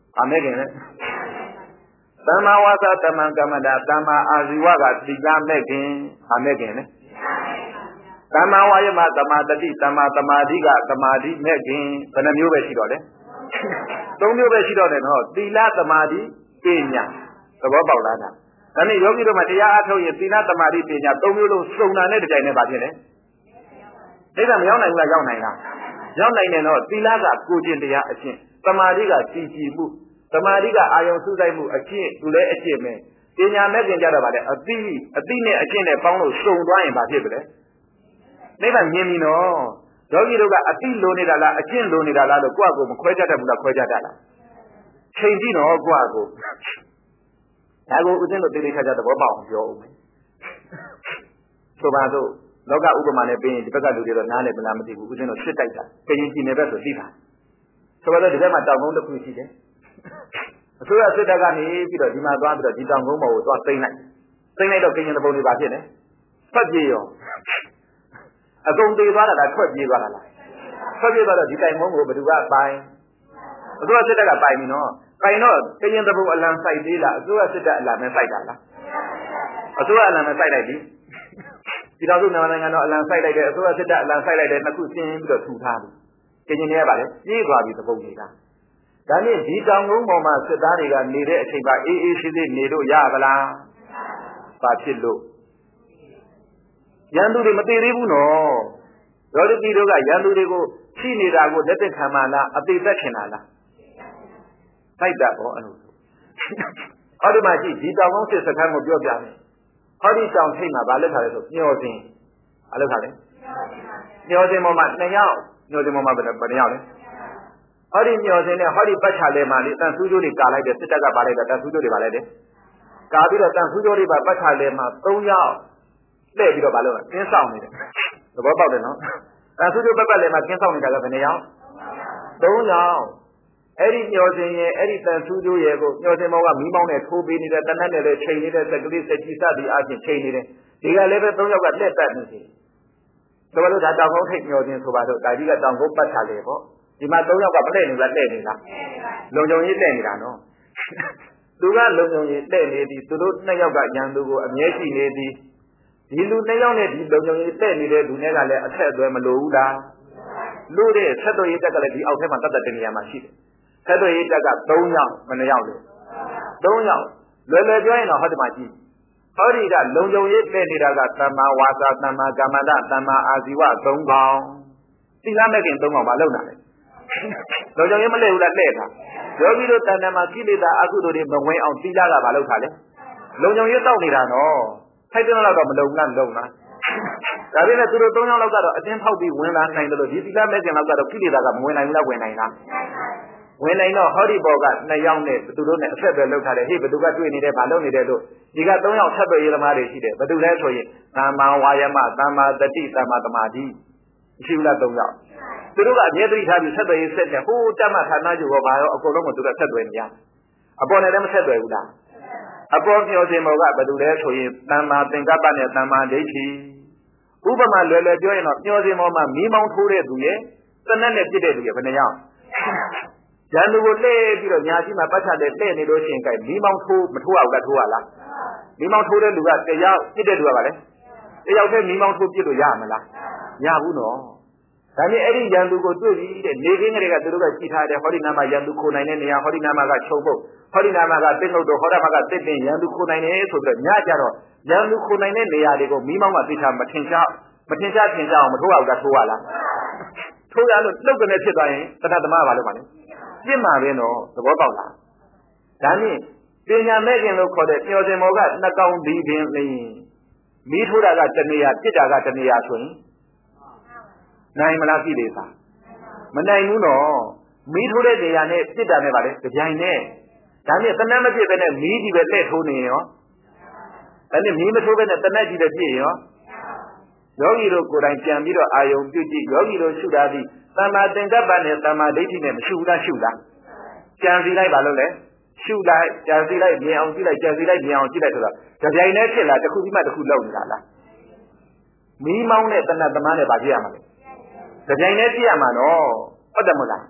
အာမေခင်လေသမ္မာဝါစာသမ္မာကမ္မတာသမ္မာအာဇီဝကသီလမဲ့ခင်အာမေခင်လေသမ္မာဝါယမသမ္မာတတိသမ္မာသမာဓိကသမာဓိမဲ့ခင်ဘယ်နှမျိုးပဲရှိတော့လဲသုံးမျိုးပဲရှိတော့တယ်နော်သီလသမာဓိပညာသဘောပေါက်လားဒါနဲ့ယောဂီတို့မှာတရားအားထုတ်ရင်သီလသမာဓိပညာသုံးမျိုးလုံးစုံတာနဲ့တကြိုင်နဲ့ပါဖြစ်တယ်ဒါကမရောက်နိုင်ဘူးလားရောက်နိုင်လားရောက်နိုင်တယ်တော့သီလကကိုကျင့်တရားအကျင့်သမာဓိကကြည်ကြည်မှုသမာဓိကအာယုံစုဆိုင်မှုအကျင့်သူလည်းအကျင့်ပဲပညာမဲ့ခင်ကြတော့ဗါတဲ့အတိအတိနဲ့အကျင့်နဲ့ပေါင်းလို့စုံသွားရင်ဘာဖြစ်ပြီလဲနိဗ္ဗာန်မြင်ပြီနော်ယောဂီတို့ကအတိလိုနေတာလားအကျင့်လိုနေတာလားလို့ကိုယ့်အကိုမခွဲခြားတတ်ဘူးလားခွဲခြားတတ်လားချိန်ကြည့်နော်ကိုယ့်အကိုဒါကိုဦးဇင်းတို့တိတိကျကျသဘောပေါက်အောင်ပြောဦးမယ်ဆိုပါစို့လောကဥပမာနဲ့ပြီးရင်ဒီဘက်ကလူတွေတော့နားလည်မလားမသိဘူးဦးဇင်းတို့စစ်တိုက်တာကရင်ပြည်နယ်ဘက်ဆိုသိတာဆိုတော့ဒီဘက်မှာတောင်ကုန်းတစ်ခုရှိတယ်အစိုးရစစ်တပ်ကနေပြီးတော့ဒီမှာသွားပြီးတော့ဒီတောင်ကုန်းပေါ်ကိုသွားသိမ်းလိုက်သိမ်းလိုက်တော့ကရင်တပုံတွေပါဖြစ်တယ်ထွက်ပြေးရောအကုန်သေးသွားတာလားထွက်ပြေးသွားတာလားထွက်ပြေးသွားတော့ဒီတိုင်ကုန်းကိုဘယ်သူကပိုင်အစိုးရစစ်တပ်ကပိုင်ပြီနော်ပိုင်တော့ကရင်တပုံအလံစိုက်သေးလားအစိုးရစစ်တပ်အလံနဲ့စိုက်တာလားအစိုးရအလံနဲ့စိုက်လိုက်ပြီဒီတော်စုမြန်မာနိုင်ငံတော့အလံစိုက်လိုက်တယ်အစိုးရစစ်တပ်အလံစိုက်လိုက်တယ်နှစ်ခုရှင်းပြီးတော့ထူထားပြီကရင်တွေကပါလေပြေးသွားပြီတပုံတွေကဒါနဲ့ဒီတောင်ကုန်းပေါ်မှာစစ်သားတွေကနေတဲ့အချိန်မှာအေးအေးဆေးဆေးနေလို့ရပါလားဘာဖြစ်လို့ရန်သူတွေမတည်သေးဘူးနော်ဒေါ်တိတို့ကရန်သူတွေကိုရှိနေတာကိုလက်သက်ခံမှလားအသေးသက်ချင်တာလားစိုက်တာပေါ့အဲ့လိုအော်ဒီမှာကြည့်ဒီတောင်ကုန်းစစ်စခန်းကိုပြောပြမယ်ဟောဒီတောင်ထိပ်မှာဗာလက်ထားလဲဆိုမျောစင်ဘာလက်ထားလဲမျောစင်ပေါ်မှာနှစ်ယောက်မျောစင်ပေါ်မှာဘယ်နှယောက်လဲဟောဒီမျောစင်နဲ့ဟောဒီပတ်ချလဲမှာလေတန်ဆူးကျိုးတွေကာလိုက်တယ်စစ်တပ်ကပါလိုက်တာတန်ဆူးကျိုးတွေပါလိုက်တယ်ကာပြီးတော့တန်ဆူးကျိုးတွေပါပတ်ချလဲမှာသုံးယောက်လှည့်ပြီးတော့ဗာလို့ကင်းဆောင်နေတယ်သဘောပေါက်တယ်နော်တန်ဆူးကျိုးပတ်ပတ်လဲမှာကင်းဆောင်နေတာကဘယ်နှယောက်သုံးယောက်အဲ့ဒီမျောစင်ရဲ့အဲ့ဒီတန်ဆူးကျိုးရဲ့ကိုမျောစင်မောင်ကမီးမောင်းနဲ့ထိုးပေးနေတဲ့တနတ်နဲ့လည်းချိန်နေတဲ့စက်ကလေးစက်ကြီးစသည်အချင်းချိန်နေတယ်ဒီကလည်းပဲသုံးယောက်ကလက်တက်နေတယ်ဆိုတော့ဒါတောင်ကုန်းထိပ်မျောစင်ဆိုပါတော့ဒါကြီးကတောင်ကုန်းပတ်ချလေပေါ့ဒီမှာသုံးယောက်ကမလှည့်နေလားလှည့်နေလားလုံုံကြီးလှည့်နေတာနော်သူကလုံုံကြီးလှည့်နေသည်သူတို့နှစ်ယောက်ကရန်သူကိုအမြဲရှိနေသည်ဒီလူနှစ်ယောက်နဲ့ဒီလုံုံကြီးလှည့်နေတဲ့လူနဲ့ကလည်းအဆက်အသွယ်မလိုဘူးလားလို့တဲ့ဆက်သွယ်ရေးတက်ကလည်းဒီအောက်ထဲမှာတတ်တတ်တဲ့နေရာမှာရှိတယ်ဆက်သွယ်ရေးတက်ကသုံးယောက်မနှစ်ယောက်လေသုံးယောက်လွယ်လွယ်ပြောရင်တော့ဟောဒီမှာကြည့်ဟောဒီကလုံုံရေးလှည့်နေတာကသမ္မာဝါစာသမ္မာကမ္မန္တသမ္မာအာဇီဝသုံးကောင်သီလမဲ့ခင်သုံးကောင်မလုပ်နိုင်လုံုံရေးမလှည့်ဘူးလားလှည့်တာယောဂီတို့တဏ္ဍာမှာကိလေသာအကုသိုလ်တွေမဝင်အောင်သီလကဘာလုပ်တာလဲလုံုံရေးတောက်နေတာနော်ထိုက်တဲ့လောက်တော့မလုံဘူးလားမလုံလားဒါပေမဲ့သူတို့သုံးယောက်လောက်ကတော့အတင်းဖောက်ပြီးဝင်လာနိုင်တယ်လို့ဒီသီလမဲ့ခင်လောက်ကတော့ကိလေသာကမဝင်နိုင်ဘူးလားဝင်နိုင်လားဝင်နိုင်တော့ဟောဒီဘောကနှစ်ယောက်နဲ့သူတို့နဲ့အဆက်အသွယ်လုပ်ထားတယ်ဟေ့ဘသူကတွေ့နေတယ်ဘာလုပ်နေတယ်လို့ဒီကသုံးယောက်ဆက်သွယ်ရေးသမားတွေရှိတယ်ဘသူလဲဆိုရင်သမ္မာဝါယမသမ္မာတတိသမ္မာသမာဓိရှိဘူးလားသုံးယောက်သူတို့ကအမြဲတမ်းထားပြီးဆက်သွယ်ရေးဆက်တယ်ဟိုးတတ်မှဌာနချုပ်ဘောဘာရောအကုန်လုံးကိုသူတို့ဆက်သွယ်နေရအပေါ်နဲ့လည်းမဆက်သွယ်ဘူးလားအပေါ်မျောစင်ဘောကဘသူလဲဆိုရင်သမ္မာသင်္ကပ္ပနဲ့သမ္မာဒိဋ္ဌိဥပမာလွယ်လွယ်ပြောရင်တော့မျောစင်ဘောမှာမီးမောင်းထိုးတဲ့သူရဲ့သနက်နဲ့ပြစ်တဲ့သူရဲ့ဘယ်နှယောက်ရန်သူကိုလှည့်ပြီးတော့ညာရှိမှပတ်ချတဲ့လှည့်နေလို့ရှိရင်ကဲမီးမောင်းထိုးမထိုးအောင်ကထိုးရလားမီးမောင်းထိုးတဲ့လူကတယောက်ပြစ်တဲ့လူကပါလေတယောက်တည်းမီးမောင်းထိုးပြစ်လို့ရမလားရဘူးနော်ဒါနဲ့အဲ့ဒီရန်သူကိုတွေ့ပြီးတဲ့နေခင်းကလေးကသူတို့ကကြည်ထားတယ်ဟောဒီနာမှာရန်သူခိုနိုင်တဲ့နေရာဟောဒီနာမှာကခြုံပုတ်ဟောဒီနာမှာကတင်းငုတ်တော့ဟောဒါမှာကတစ်တင်ရန်သူခိုနိုင်တယ်ဆိုပြီးတော့ညကြတော့ရန်သူခိုနိုင်တဲ့နေရာတွေကိုမီးမောင်းကသိချာမထင်ရှားမထင်ရှားထင်ရှားအောင်မထိုးအောင်ကထိုးရလားထိုးရလို့လှုပ်ကနေဖြစ်သွားရင်တဏ္ဍသမားကဘာလုပ်ပါလဲပြစ်မှာပဲနော်သဘောပေါက်လားဒါနဲ့ပညာမဲ့ခင်လို့ခေါ်တဲ့မျောစင်မောကနှစ်ကောင်ဒီပင်လင်းမီးထိုးတာကတနေရာပြစ်တာကတနေရာဆိုရင်နိုင်မလားပြည့်သေးသားမနိုင်ဘူးနော်မီးထိုးတဲ့နေရာနဲ့ပြစ်တာနဲ့ပါလေကြိုင်နဲ့ဒါနဲ့တနက်မပြစ်ပဲနဲ့မီးကြီးပဲလက်ထိုးနေရောဒါနဲ့မီးမထိုးပဲနဲ့တနက်ကြီးပဲပြစ်ရောယောဂီတို့ကိုယ်တိုင်ပြန်ပြီးတော့အာယုံပြုကြည့်ယောဂီတို့ရှုတာဒီသမ္မာသင်္ကပ္ပနဲ့သမ္မာဒိဋ္ဌိနဲ့မရှုလားရှုလားကြံစီလိုက်ပါလို့လေရှုလိုက်ကြံစီလိုက်မြင်အောင်ကြည့်လိုက်ကြံစီလိုက်မြင်အောင်ကြည့်လိုက်ဆိုတော့ကြိုင်နဲ့ဖြစ်လာတစ်ခုပြီးမှတစ်ခုလောက်နေတာလားမီးမောင်းတဲ့တဏ္ဍသမားနဲ့ဗာပြရမှာလေကြိုင်နဲ့ပြရမှာနော်ဟုတ်တယ်မဟုတ်လား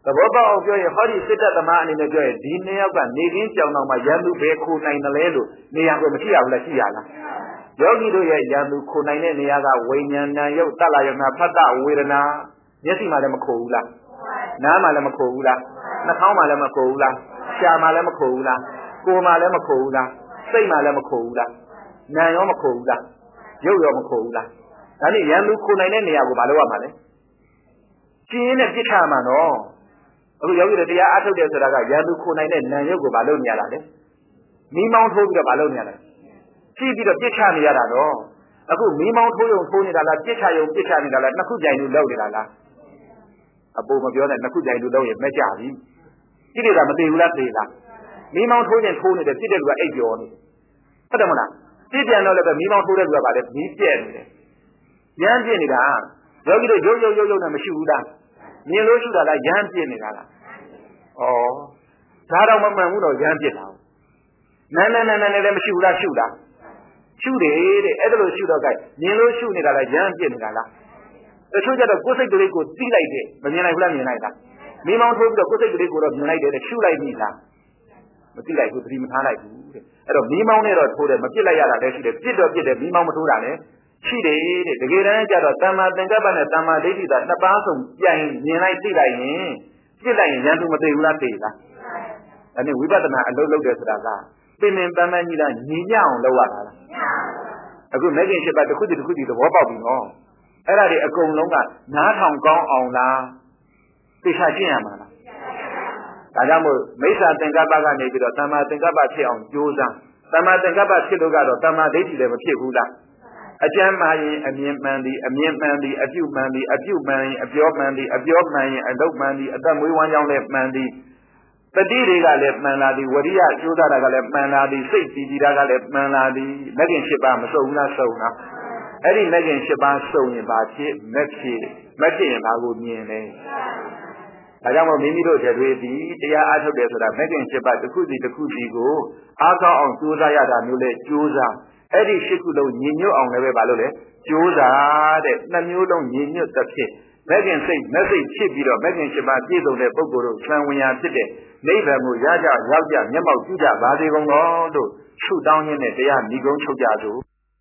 The Boba of your Hori sit at the man in the joy, Dinayaka, Nagin Chana, Yanu Beku Nine Lelu, Niago Matia Lasiana. Yogi do Yanu Kunane Niaga, Wayna, Yotalayana, Pata, Wirana, Yesimalamakola, Namalamakola, Nakamalamakula, Shamalamakola, Gomalamakola, Saymalamakola, Nayomakola, Yoyomakola. And Yanu Kunane Niago Malawa. Chin and Pichamano. Oh, you get the out of the Yadu Kunai and Nayogo Balonia. Me Mount Hoga Balonia. She did a Pichania. A good me Mount Hoyo Pony Dala, Pichayo, Pichania, Nakuja, you loaded Allah. A boom of your Nakuja, you loaded Majavi. He did a Matula Dela. Me Mount Hoyo and Pony, the city were eight on it. Padamana, did you know that the me Mount Hoyo about it? Me dead. Yan Jenida, Yogi Jojo Yoyo Namashuda. Nilo should have Yan Jenida. Oh, Tara Mamuno Yan Jenida. Nana Nana Nana Shuda Shuda. Shoot it, Edlo Shuda guy. Nilo shoot it at Yan Jenida. The soldier of Cosa Greco, see like it, but then I will unite. Me Mount Hope, the Cosa Greco of United, a shoe like Nila. Matilla could dream high. At a me Mount Error told them, Matilla, they should have did of the me Mount Hurane. She did the Geranja of Tama, the Gabana, Tama, lady that Nabasum, Yang, United, still like Yantu Matula Tela. And then we better not look at that. Payment Bamanila, Nina on the water. A good meeting ship at the Kudi Kudi, the Wabby, no. Era a go longer, not Hong Kong on la Pishajama. Adamo, Mesa Tengaba, maybe the Tama Tengaba on Josa, Tama Tengaba Silogado, Tama, they did a Hula. A jam mandy, a mint mandy, a mint mandy, a few mandy, a few mandy, a pure mandy, a pure mandy, a dog mandy, a dumb we one young left mandy. The Dida left manadi, Wadia, Judah left manadi, safety Dida left manadi, Megan Shibam, so not so now. Eddie Megan Shibam so in Bachi, Mexi, Mexi and Magunian. I don't know Mimiro Jadwedi, they are out of there so that Megan Shibat, the Kuzi, the Kuzi go, Aka on Juzayada, Mule, Juza. Eddie Shikulo, Nino on the Balole, Josa, the Nanulo, Nino, the kid. Megan say, message Chibiro, Megan Shiba, Dido, the Bogoro, Sanwia today. Neighbor Mujaja, Raja, Yamo, Juja, Badi Rondo, shoot down in it, they are Nigo Chojazo.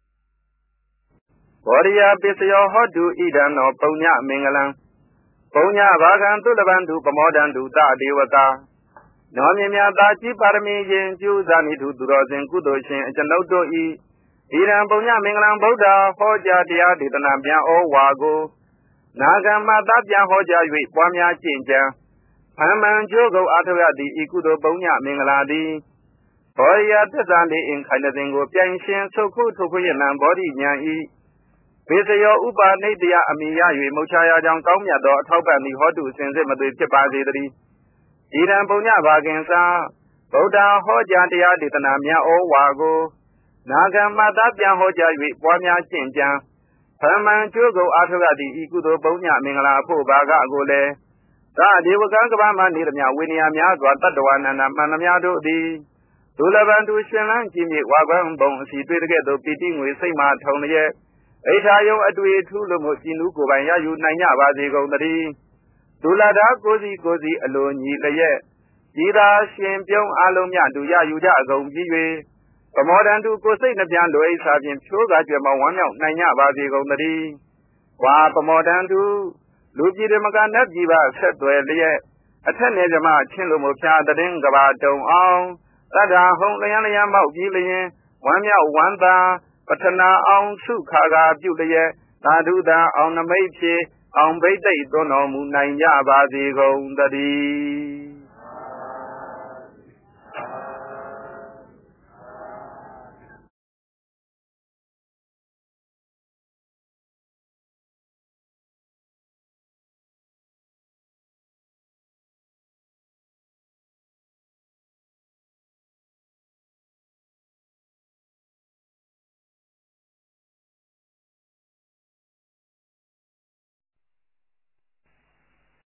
Warrior, Bissio, hot do Eden or Ponya Mingalan. Ponya Vagan to the Bandu, Pamodan do Da Devata. Nomia Dachi Parmi, Juzani to Duros and Kudoshin, and Janoto E. Iran Bonya Minglan Boda, Hoja dia di Tanamia o Wago. Nagama Dabia Hoja with Pamia Chinja. Paman Jogo Atara di Ikudo Bonya Mingladi. Hoya Tazandi in Kanazingo Pianshin, so cool to Koyan and body Nyai. Visayo Uba Nadia Amia, Mochaya Jang Tomia do Topani Hodu since Madu Chipazidri. Iran Bonya Vagensa. Boda Hoja dia di Tanamia o Wago. Nagama Dabia Hoja with Pamia Chinja. Paman Jogo Atara di Ikudo Bonya Mingla Po Baga Gole. Da they were Gangama Nidamia, Winniamia, Guatadoan and Manamiado di Dulavan to Shanlan, Jimmy Wagan Bones, he did get the beating with Sima Tonya. Etayo Adwe Tulumo Sinuko by Yayu Naya Vazigo Nadi Dulada Gozi Gozi alone ye. Ida Shampion Alomia do Yayu Jago Giwe. A modern to go say the Piano is having sure that you are one out Naya Vazigo Nadi. Wap a modern to Luigi de Magana Giva said to Elia. Attend Edema Chilumo Pia the Dingaba Dong on. Tada Hong Liana Mount Gillian. One yaw one da. Patana on Sukaga Julia. Naduda on the Mape. On Bay Day Dono Munaya Vazigo Nadi.